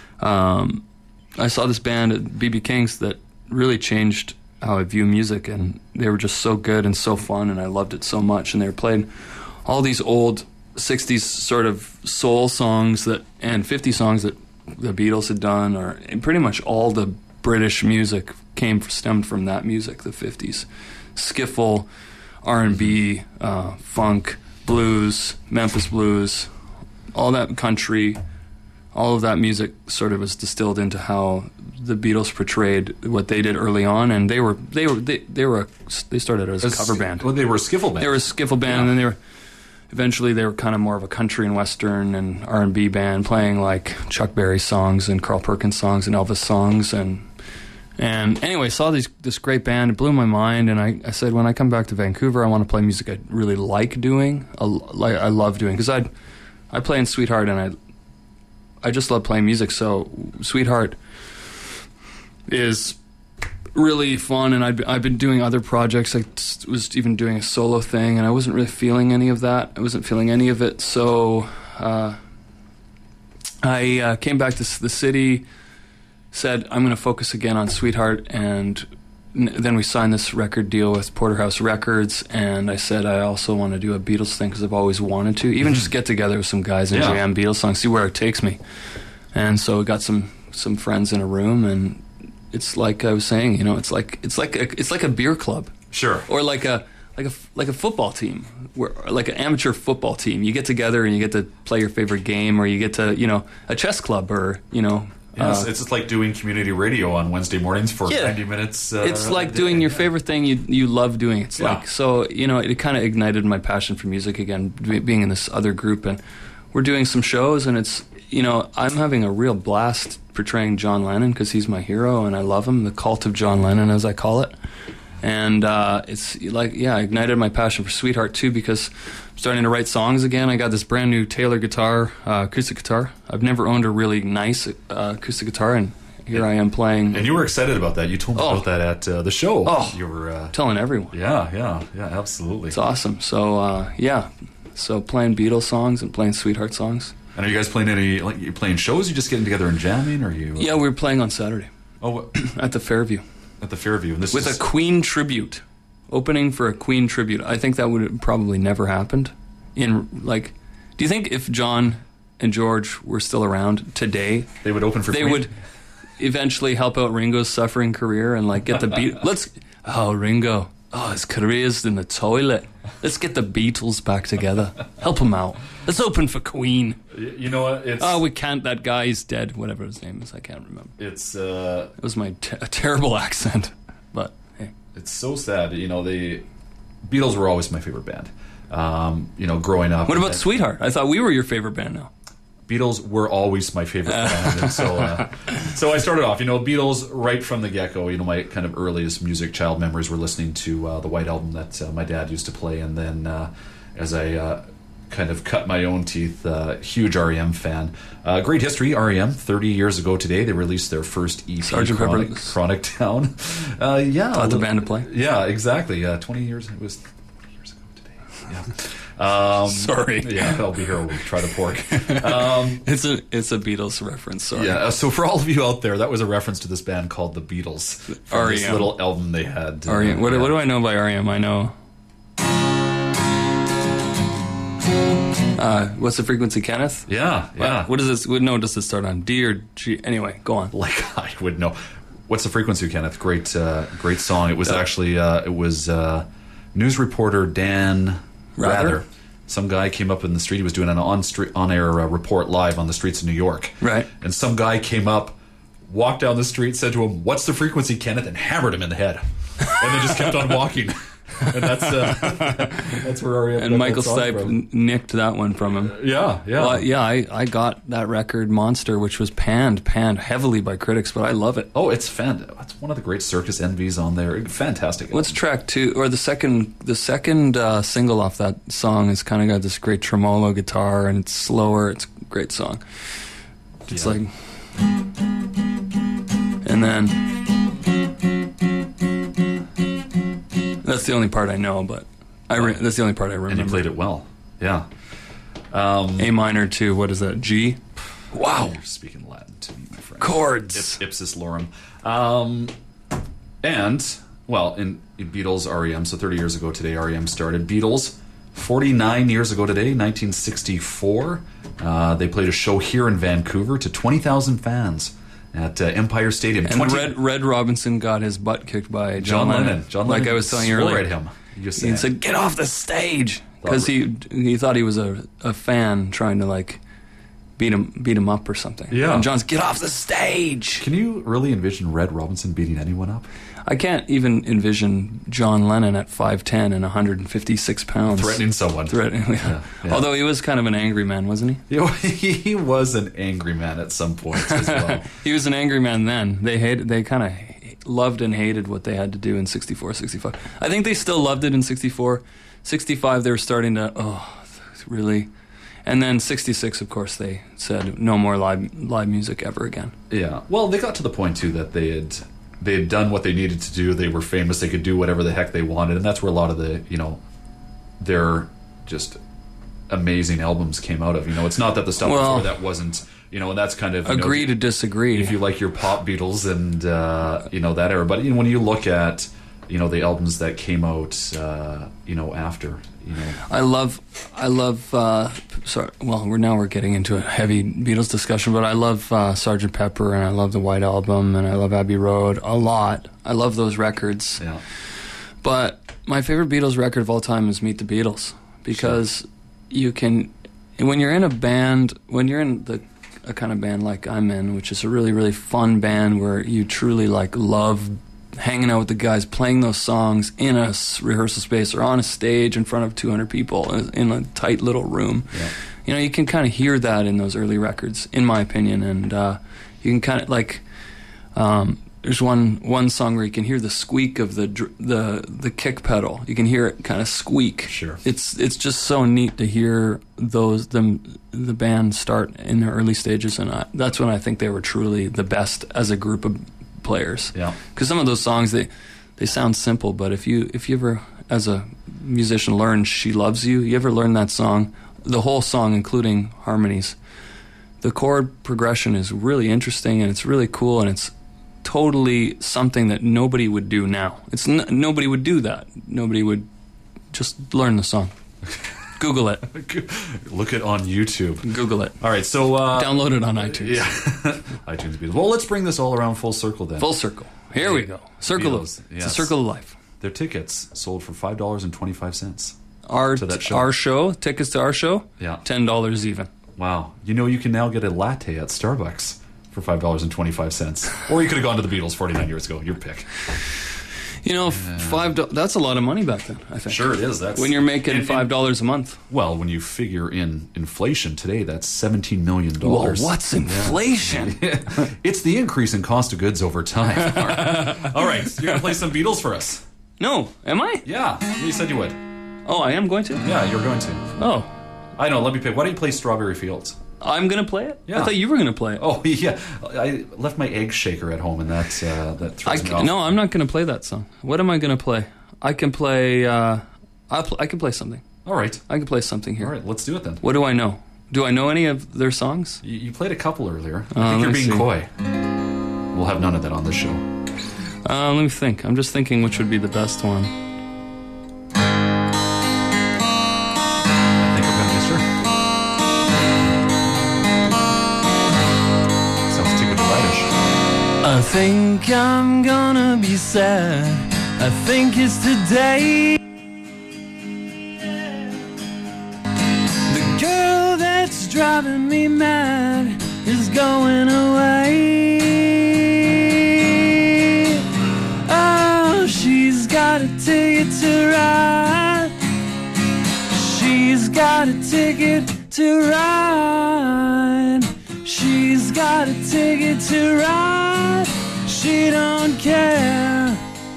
I saw this band at B.B. King's that really changed how I view music, and they were just so good and so fun, and I loved it so much. And they were playing all these old 60s sort of soul songs and 50 songs that the Beatles had done, and pretty much all the British music stemmed from that music, the 50s. Skiffle, R&B, funk, blues, Memphis blues, all that country, all of that music sort of was distilled into how the Beatles portrayed what they did early on, and they started as a cover band. Well, they were a skiffle band. They were a skiffle band, and then eventually they were kind of more of a country and western and R&B band, playing like Chuck Berry songs and Carl Perkins songs and Elvis songs, and anyway, saw this great band. It blew my mind, and I said, when I come back to Vancouver, I want to play music I really like doing. I love doing, because I play in Sweetheart, and I just love playing music. So Sweetheart is really fun, and I've been doing other projects. I was even doing a solo thing, and I wasn't really feeling any of that. I wasn't feeling any of it. So I came back to the city, said I'm going to focus again on Sweetheart, and then we signed this record deal with Porterhouse Records, and I said I also want to do a Beatles thing because I've always wanted to, even just get together with some guys and jam Beatles songs, see where it takes me. And so we got some friends in a room, and it's like I was saying, you know, it's like a beer club, sure, or like a football team, like an amateur football team. You get together and you get to play your favorite game, or you get to, you know, a chess club, or, you know, Yes, it's just like doing community radio on Wednesday mornings for 90 minutes. It's like doing your favorite thing you love doing. It's like, so, it kind of ignited my passion for music again, being in this other group. And we're doing some shows, and it's, I'm having a real blast portraying John Lennon because he's my hero, and I love him, the cult of John Lennon, as I call it. And it's like, ignited my passion for Sweetheart, too, because I'm starting to write songs again. I got this brand new Taylor guitar, acoustic guitar. I've never owned a really nice acoustic guitar, and here I am playing. And you were excited about that. You told me about that at the show. Oh, you were telling everyone. Yeah, absolutely. It's awesome. So, so playing Beatles songs and playing Sweetheart songs. And are you guys playing you're playing shows? You just getting together and jamming, or you? Yeah, we were playing on Saturday. Oh, at the Fairview. At the Fairview, and with a Queen tribute, opening for a Queen tribute. I think that would have probably never happened. Do you think if John and George were still around today, they would open for? They Queen? Would eventually help out Ringo's suffering career and get the beat. Ringo. Oh, his career's in the toilet. Let's get the Beatles back together. Help him out. Let's open for Queen. You know what? We can't. That guy's dead. Whatever his name is, I can't remember. It was my a terrible accent, but hey, it's so sad. The Beatles were always my favorite band. Growing up. What about Sweetheart? I thought we were your favorite band now. Beatles were always my favorite band, and so I started off. Beatles right from the get-go. My kind of earliest music child memories were listening to the White Album that my dad used to play, and then as I kind of cut my own teeth, huge R.E.M. fan. Great history, R.E.M. 30 years ago today, they released their first EP, Chronic Town. Taught the band to play. Yeah, exactly. 20 years. It was 20 years ago today. Yeah. Sorry. Yeah, I'll be here. We'll try to pork. It's a Beatles reference. Sorry. Yeah. So for all of you out there, that was a reference to this band called the Beatles. From this little album they had. R.E.M. What do I know by R.E.M.? I know. What's the frequency, Kenneth? Yeah. What is this? No, does this start on D or G? Anyway, go on. Like I would know. What's the frequency, Kenneth? Great song. It was actually news reporter Dan Rather. Some guy came up in the street. He was doing an on-air report live on the streets of New York. Right. And some guy came up, walked down the street, said to him, "What's the frequency, Kenneth?" and hammered him in the head. And they just kept on walking. And that's where R.E.M. And Michael Stipe nicked that one from him. Yeah. Well, I got that record, Monster, which was panned heavily by critics, but I love it. Oh, it's It's one of the great Circus Envies on there. Fantastic. What's track 2 or the second single off that song is kind of got this great tremolo guitar, and it's slower. It's a great song. It's like, and then. That's the only part I know, but that's the only part I remember. And you played it well. Yeah. A minor to, what is that, G? Wow. You're speaking Latin to me, my friend. Chords. Ipsis lorem. And, well, in Beatles, R.E.M., so 30 years ago today, R.E.M. started. Beatles, 49 years ago today, 1964. They played a show here in Vancouver to 20,000 fans. At Empire Stadium. And Red Robinson got his butt kicked by John Lennon. John Lennon, like I was telling you earlier. At him. He said, "Get off the stage," because he thought he was a fan trying to beat him up or something. Yeah. And John's, "Get off the stage." Can you really envision Red Robinson beating anyone up? I can't even envision John Lennon at 5'10" and 156 pounds. Threatening someone. Yeah. Although he was kind of an angry man, wasn't he? He was an angry man at some point as well. He was an angry man then. They kind of loved and hated what they had to do in 64, 65. I think they still loved it in 64. 65, they were starting to, really? And then 66, of course, they said no more live music ever again. Yeah. Well, they got to the point, too, that they had done what they needed to do. They were famous. They could do whatever the heck they wanted. And that's where a lot of their just amazing albums came out of. It's not that the stuff before that wasn't, and that's kind of... Agree to disagree. If you like your pop Beatles and, that era. But when you look at, the albums that came out, after... I love. Sorry. Well, we're getting into a heavy Beatles discussion, but I love Sgt. Pepper, and I love the White Album, and I love Abbey Road a lot. I love those records. Yeah. But my favorite Beatles record of all time is Meet the Beatles, because you can, when you're in a band, when you're in a kind of band like I'm in, which is a really, really fun band where you truly like love hanging out with the guys, playing those songs in a rehearsal space or on a stage in front of 200 people in a tight little room. Yeah. You know, you can kind of hear that in those early records, in my opinion, and you can kind of like. There's one song where you can hear the squeak of the kick pedal. You can hear it kind of squeak. Sure. It's just so neat to hear the band start in their early stages, and that's when I think they were truly the best as a group of players. Yeah. Because some of those songs they sound simple, but if you ever as a musician learn "She Loves You," you ever learn that song, the whole song including harmonies, the chord progression is really interesting and it's really cool and it's totally something that nobody would do now. Nobody would do that. Nobody would just learn the song. Google it. Look it on YouTube. Google it. All right, so download it on iTunes. Yeah, iTunes. Well, let's bring this all around full circle then. Full circle. Here we go. Circle of it's a circle of life. Their tickets sold for $5.25. To that show. Our show, tickets to our show. Yeah, $10 even. Wow. You know, you can now get a latte at Starbucks for $5.25. Or you could have gone to the Beatles 49 years ago. Your pick. You know, $5, that's a lot of money back then, I think. Sure it is. That's when you're making $5 a month. Well, when you figure in inflation today, that's $17 million. Well, what's inflation? Yeah. It's the increase in cost of goods over time. All right, you're going to play some Beatles for us. No, am I? Yeah, you said you would. Oh, I am going to? Yeah, you're going to. Oh. I know, let me pick. Why don't you play Strawberry Fields? I'm going to play it? Yeah. I thought you were going to play it. Oh, yeah. I left my egg shaker at home, and that throws me off. No, I'm not going to play that song. What am I going to play? I can play... I can play something. All right. I can play something here. All right, let's do it then. What do I know? Do I know any of their songs? You played a couple earlier. I think you're being coy. We'll have none of that on this show. Let me think. I'm just thinking which would be the best one. I think I'm gonna be sad. I think it's today. The girl that's driving me mad is going away. Oh, she's got a ticket to ride. She's got a ticket to ride. She's got a ticket to ride. She don't care.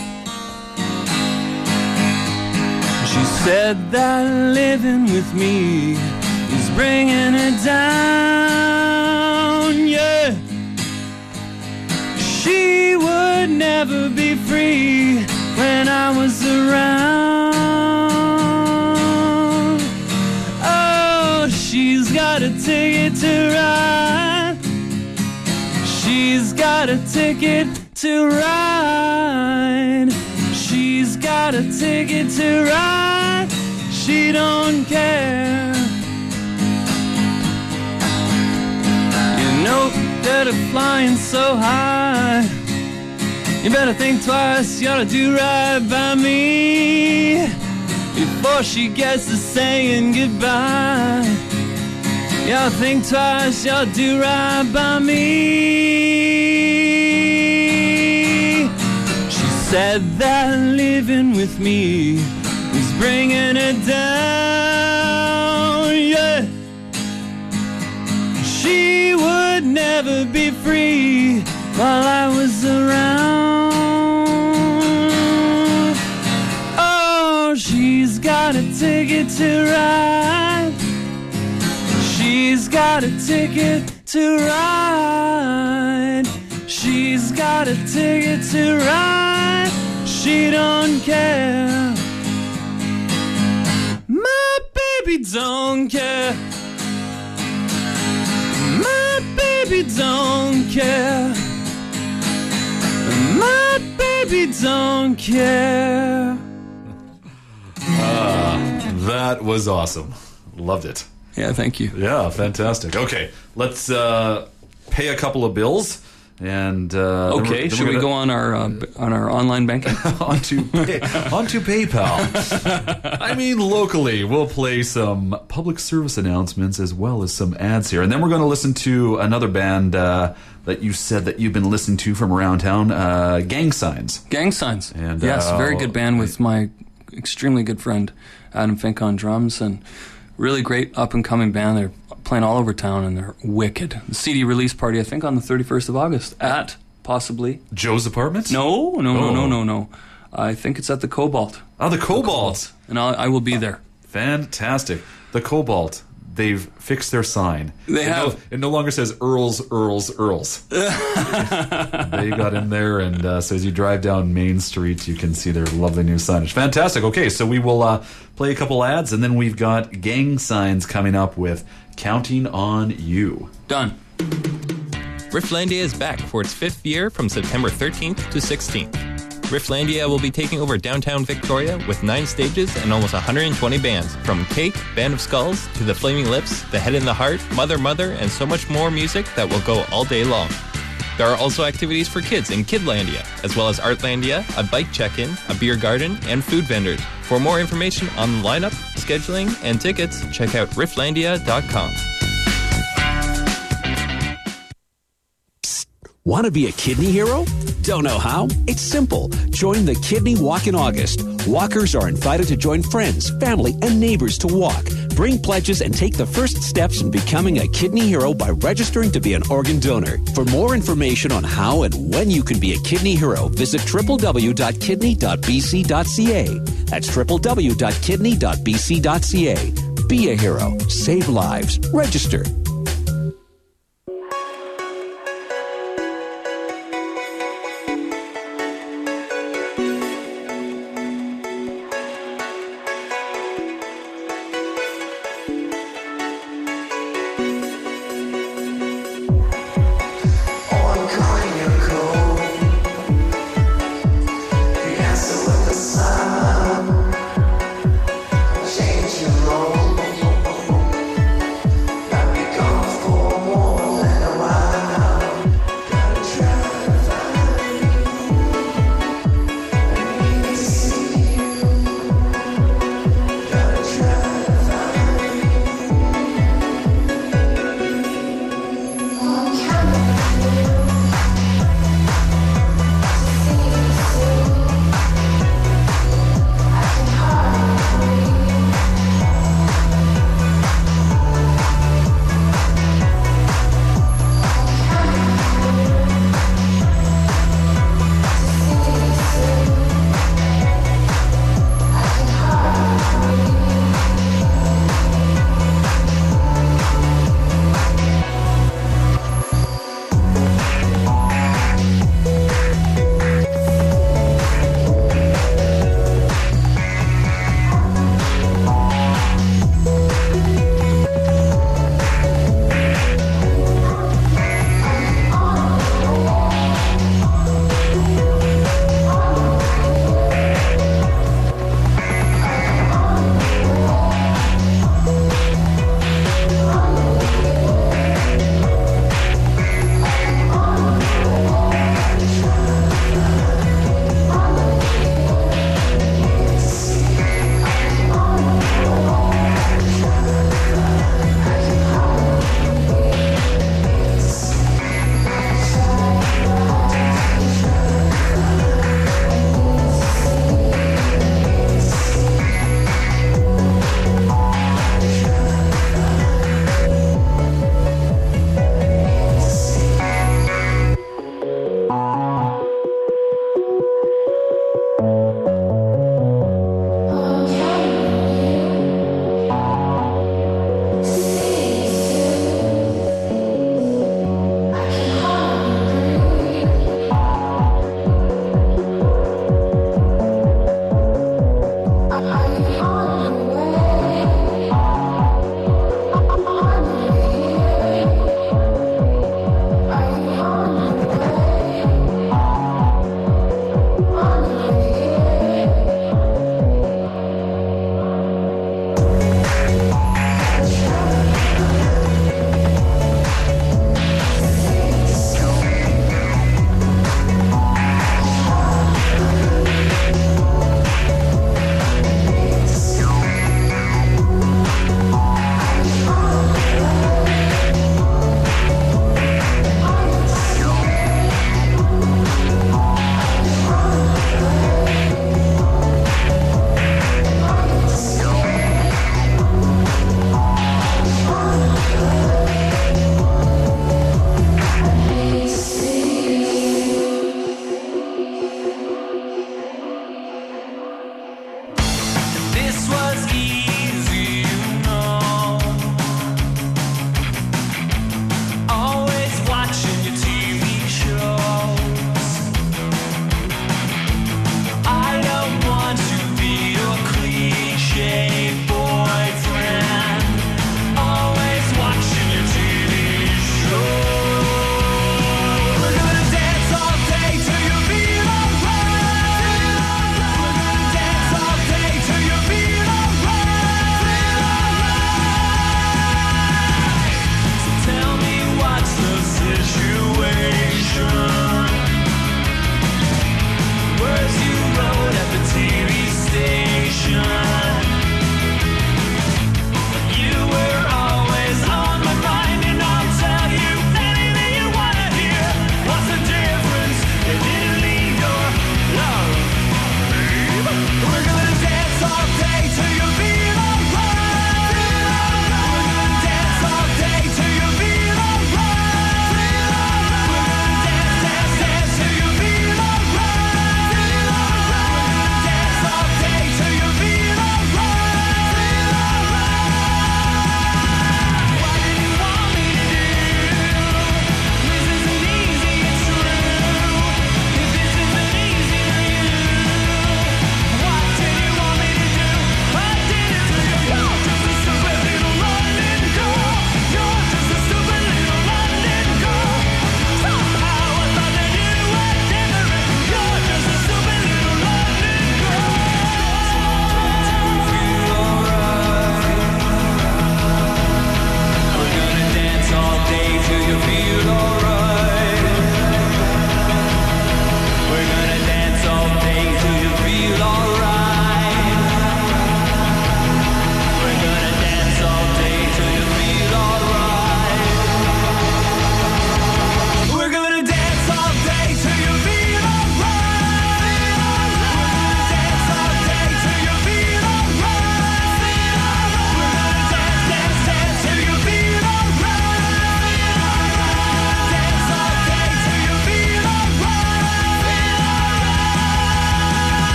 She said that living with me is bringing her down, yeah. She would never be free when I was around. Oh, she's got a ticket to ride. She's got a ticket to ride. She's got a ticket to ride. She don't care. You know that I'm flying so high. You better think twice. You ought to do right by me before she gets to saying goodbye. Y'all think twice, y'all do right by me. She said that living with me was bringing her down, yeah. She would never be free while I was around. Oh, she's got a ticket to ride. She's got a ticket to ride. She's got a ticket to ride. She don't care. My baby don't care. My baby don't care. My baby don't care. That was awesome. Loved it. Yeah, thank you. Yeah, fantastic. Okay, let's pay a couple of bills, And okay, should we go on our online banking? onto PayPal. I mean, locally, we'll play some public service announcements as well as some ads here, and then we're going to listen to another band that you said that you've been listening to from around town, Gang Signs. Gang Signs. And yes, very good band with my extremely good friend Adam Fink on drums, and really great up and coming band. They're playing all over town, and they're wicked. The CD release party, I think, on the 31st of August at possibly Joe's apartment. No. I think it's at the Cobalt. Oh, the Cobalt. And I will be there. Fantastic. The Cobalt. They've fixed their sign. They have. It no longer says Earls. They got in there, and so as you drive down Main Street, you can see their lovely new signage. Fantastic. Okay, so we will play a couple ads, and then we've got Gang Signs coming up with Counting on You. Done. Rifflandia is back for its 5th year from September 13th to 16th. Rifflandia will be taking over downtown Victoria with 9 stages and almost 120 bands, from Cake, Band of Skulls, to The Flaming Lips, The Head and the Heart, Mother, and so much more music that will go all day long. There are also activities for kids in Kidlandia, as well as Artlandia, a bike check-in, a beer garden, and food vendors. For more information on the lineup, scheduling, and tickets, check out rifflandia.com. Want to be a kidney hero? Don't know how? It's simple. Join the Kidney Walk in August. Walkers are invited to join friends, family, and neighbors to walk. Bring pledges and take the first steps in becoming a kidney hero by registering to be an organ donor. For more information on how and when you can be a kidney hero, visit www.kidney.bc.ca. That's www.kidney.bc.ca. Be a hero. Save lives. Register. Change your role.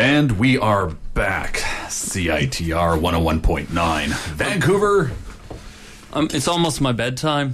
And we are back. CITR 101.9. Vancouver. It's almost my bedtime.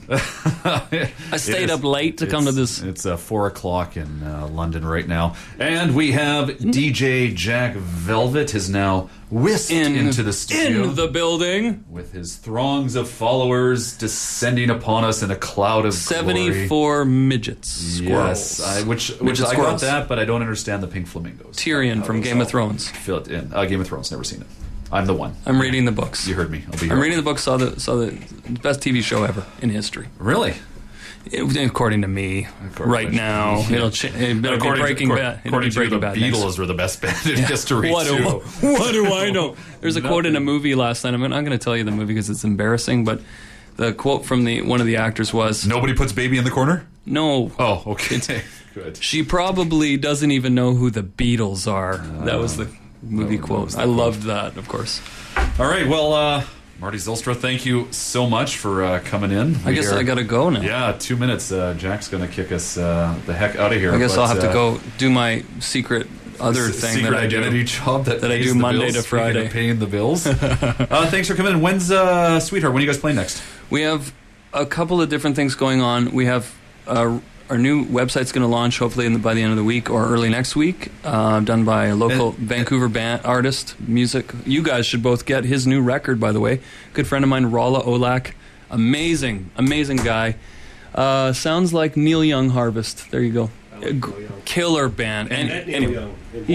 I stayed up late to come to this. It's 4 o'clock in London right now. And we have DJ Jack Velvet is now whisked into the studio. In the building. With his throngs of followers descending upon us in a cloud of 74 glory. midgets. Squirrels. Yes, which Midget I got squirrels. that, but I don't understand the pink flamingos. Tyrion from Game of Thrones. Fill it in. Game of Thrones, never seen it. I'm the one. I'm reading the books. You heard me. I'll be here. I'm reading the books. Saw the best TV show ever in history. Really? According to me, right now, it'll be Breaking Bad. According to the Beatles were the best band in history. What too. do I know? There's a quote in a movie last night. I'm not going to tell you the movie because it's embarrassing, but the quote from one of the actors was, "Nobody puts baby in the corner." No. Oh, okay. Good. She probably doesn't even know who the Beatles are. That was the movie quote. I loved that, of course. All right, well, Marty Zylstra, thank you so much for coming in. I guess I got to go now. Yeah, 2 minutes. Jack's going to kick us the heck out of here. I guess I'll have to go do my secret other thing secret that I identity do. job that I pays do the Monday bills, to Friday. of paying the bills. Thanks for coming in. When's Sweetheart? When are you guys playing next? We have a couple of different things going on. We have our new website's going to launch hopefully by the end of the week or early next week, done by a local Vancouver band artist, music. You guys should both get his new record, by the way. Good friend of mine, Rolla Olak. Amazing guy. Sounds like Neil Young Harvest. There you go. Killer band. And anyway,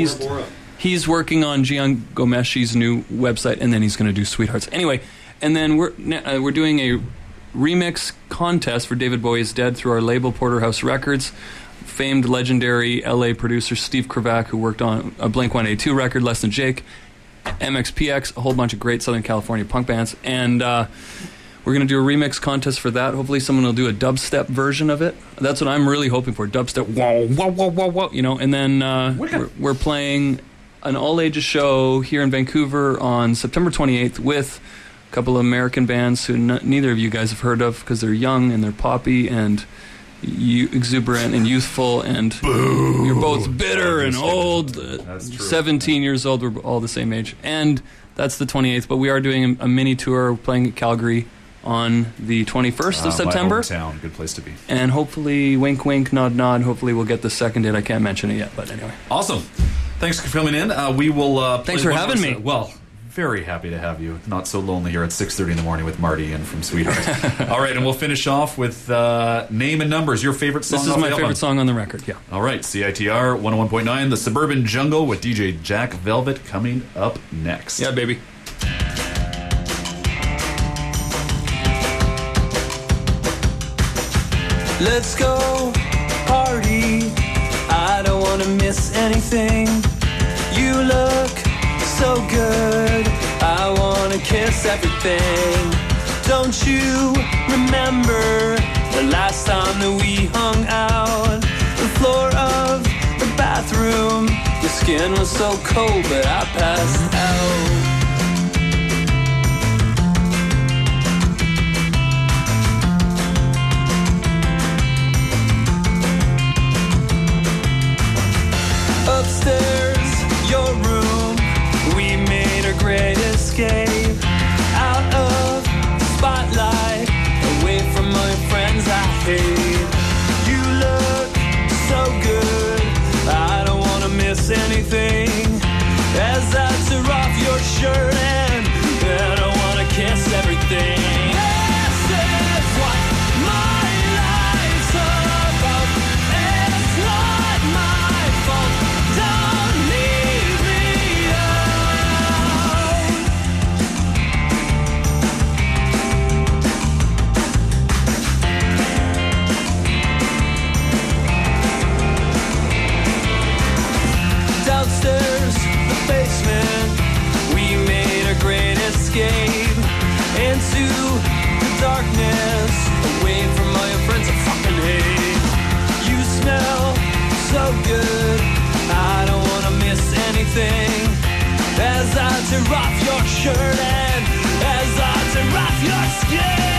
he's working on Gian Gomeshi's new website, and then he's going to do Sweethearts. Anyway, and then we're doing a remix contest for David Bowie's Dead through our label Porterhouse Records. Famed legendary LA producer Steve Kravac, who worked on a Blink-182 record, Less Than Jake, MXPX, a whole bunch of great Southern California punk bands, and we're going to do a remix contest for that. Hopefully someone will do a dubstep version of it. That's what I'm really hoping for, dubstep, whoa, whoa, whoa, whoa, whoa, you know, and then we're playing an all-ages show here in Vancouver on September 28th with a couple of American bands who neither of you guys have heard of because they're young and they're poppy and exuberant and youthful, and you're both bitter and old. 17 years old, we're all the same age. And that's the 28th, but we are doing a mini tour playing at Calgary on the 21st of September. My hometown, good place to be. And hopefully, wink, wink, nod, nod, hopefully we'll get the second date. I can't mention it yet, but anyway. Awesome. Thanks for filming in. We will Thanks for having me. Well, very happy to have you. Not so lonely here at 6:30 in the morning with Marty and from Sweetheart. All right, and we'll finish off with Name and Numbers, your favorite song. This is my favorite song on the record, yeah. All right, CITR 101.9, The Suburban Jungle with DJ Jack Velvet coming up next. Yeah, baby. Let's go party. I don't want to miss anything. You look so good. I want to kiss everything. Don't you remember the last time that we hung out? The floor of the bathroom. Your skin was so cold, but I passed out. Upstairs, your room, we made a great escape. Out of the spotlight, away from my friends I hate. You look so good, I don't want to miss anything. As I tear off your shirt and I don't want to kiss everything. This is what my life's about. It's not my fault. Don't leave me alone. Downstairs, the basement, we made a great escape into the darkness, away from my friends I fucking hate. You smell so good, I don't want to miss anything. As I tear off your shirt and as I tear off your skin.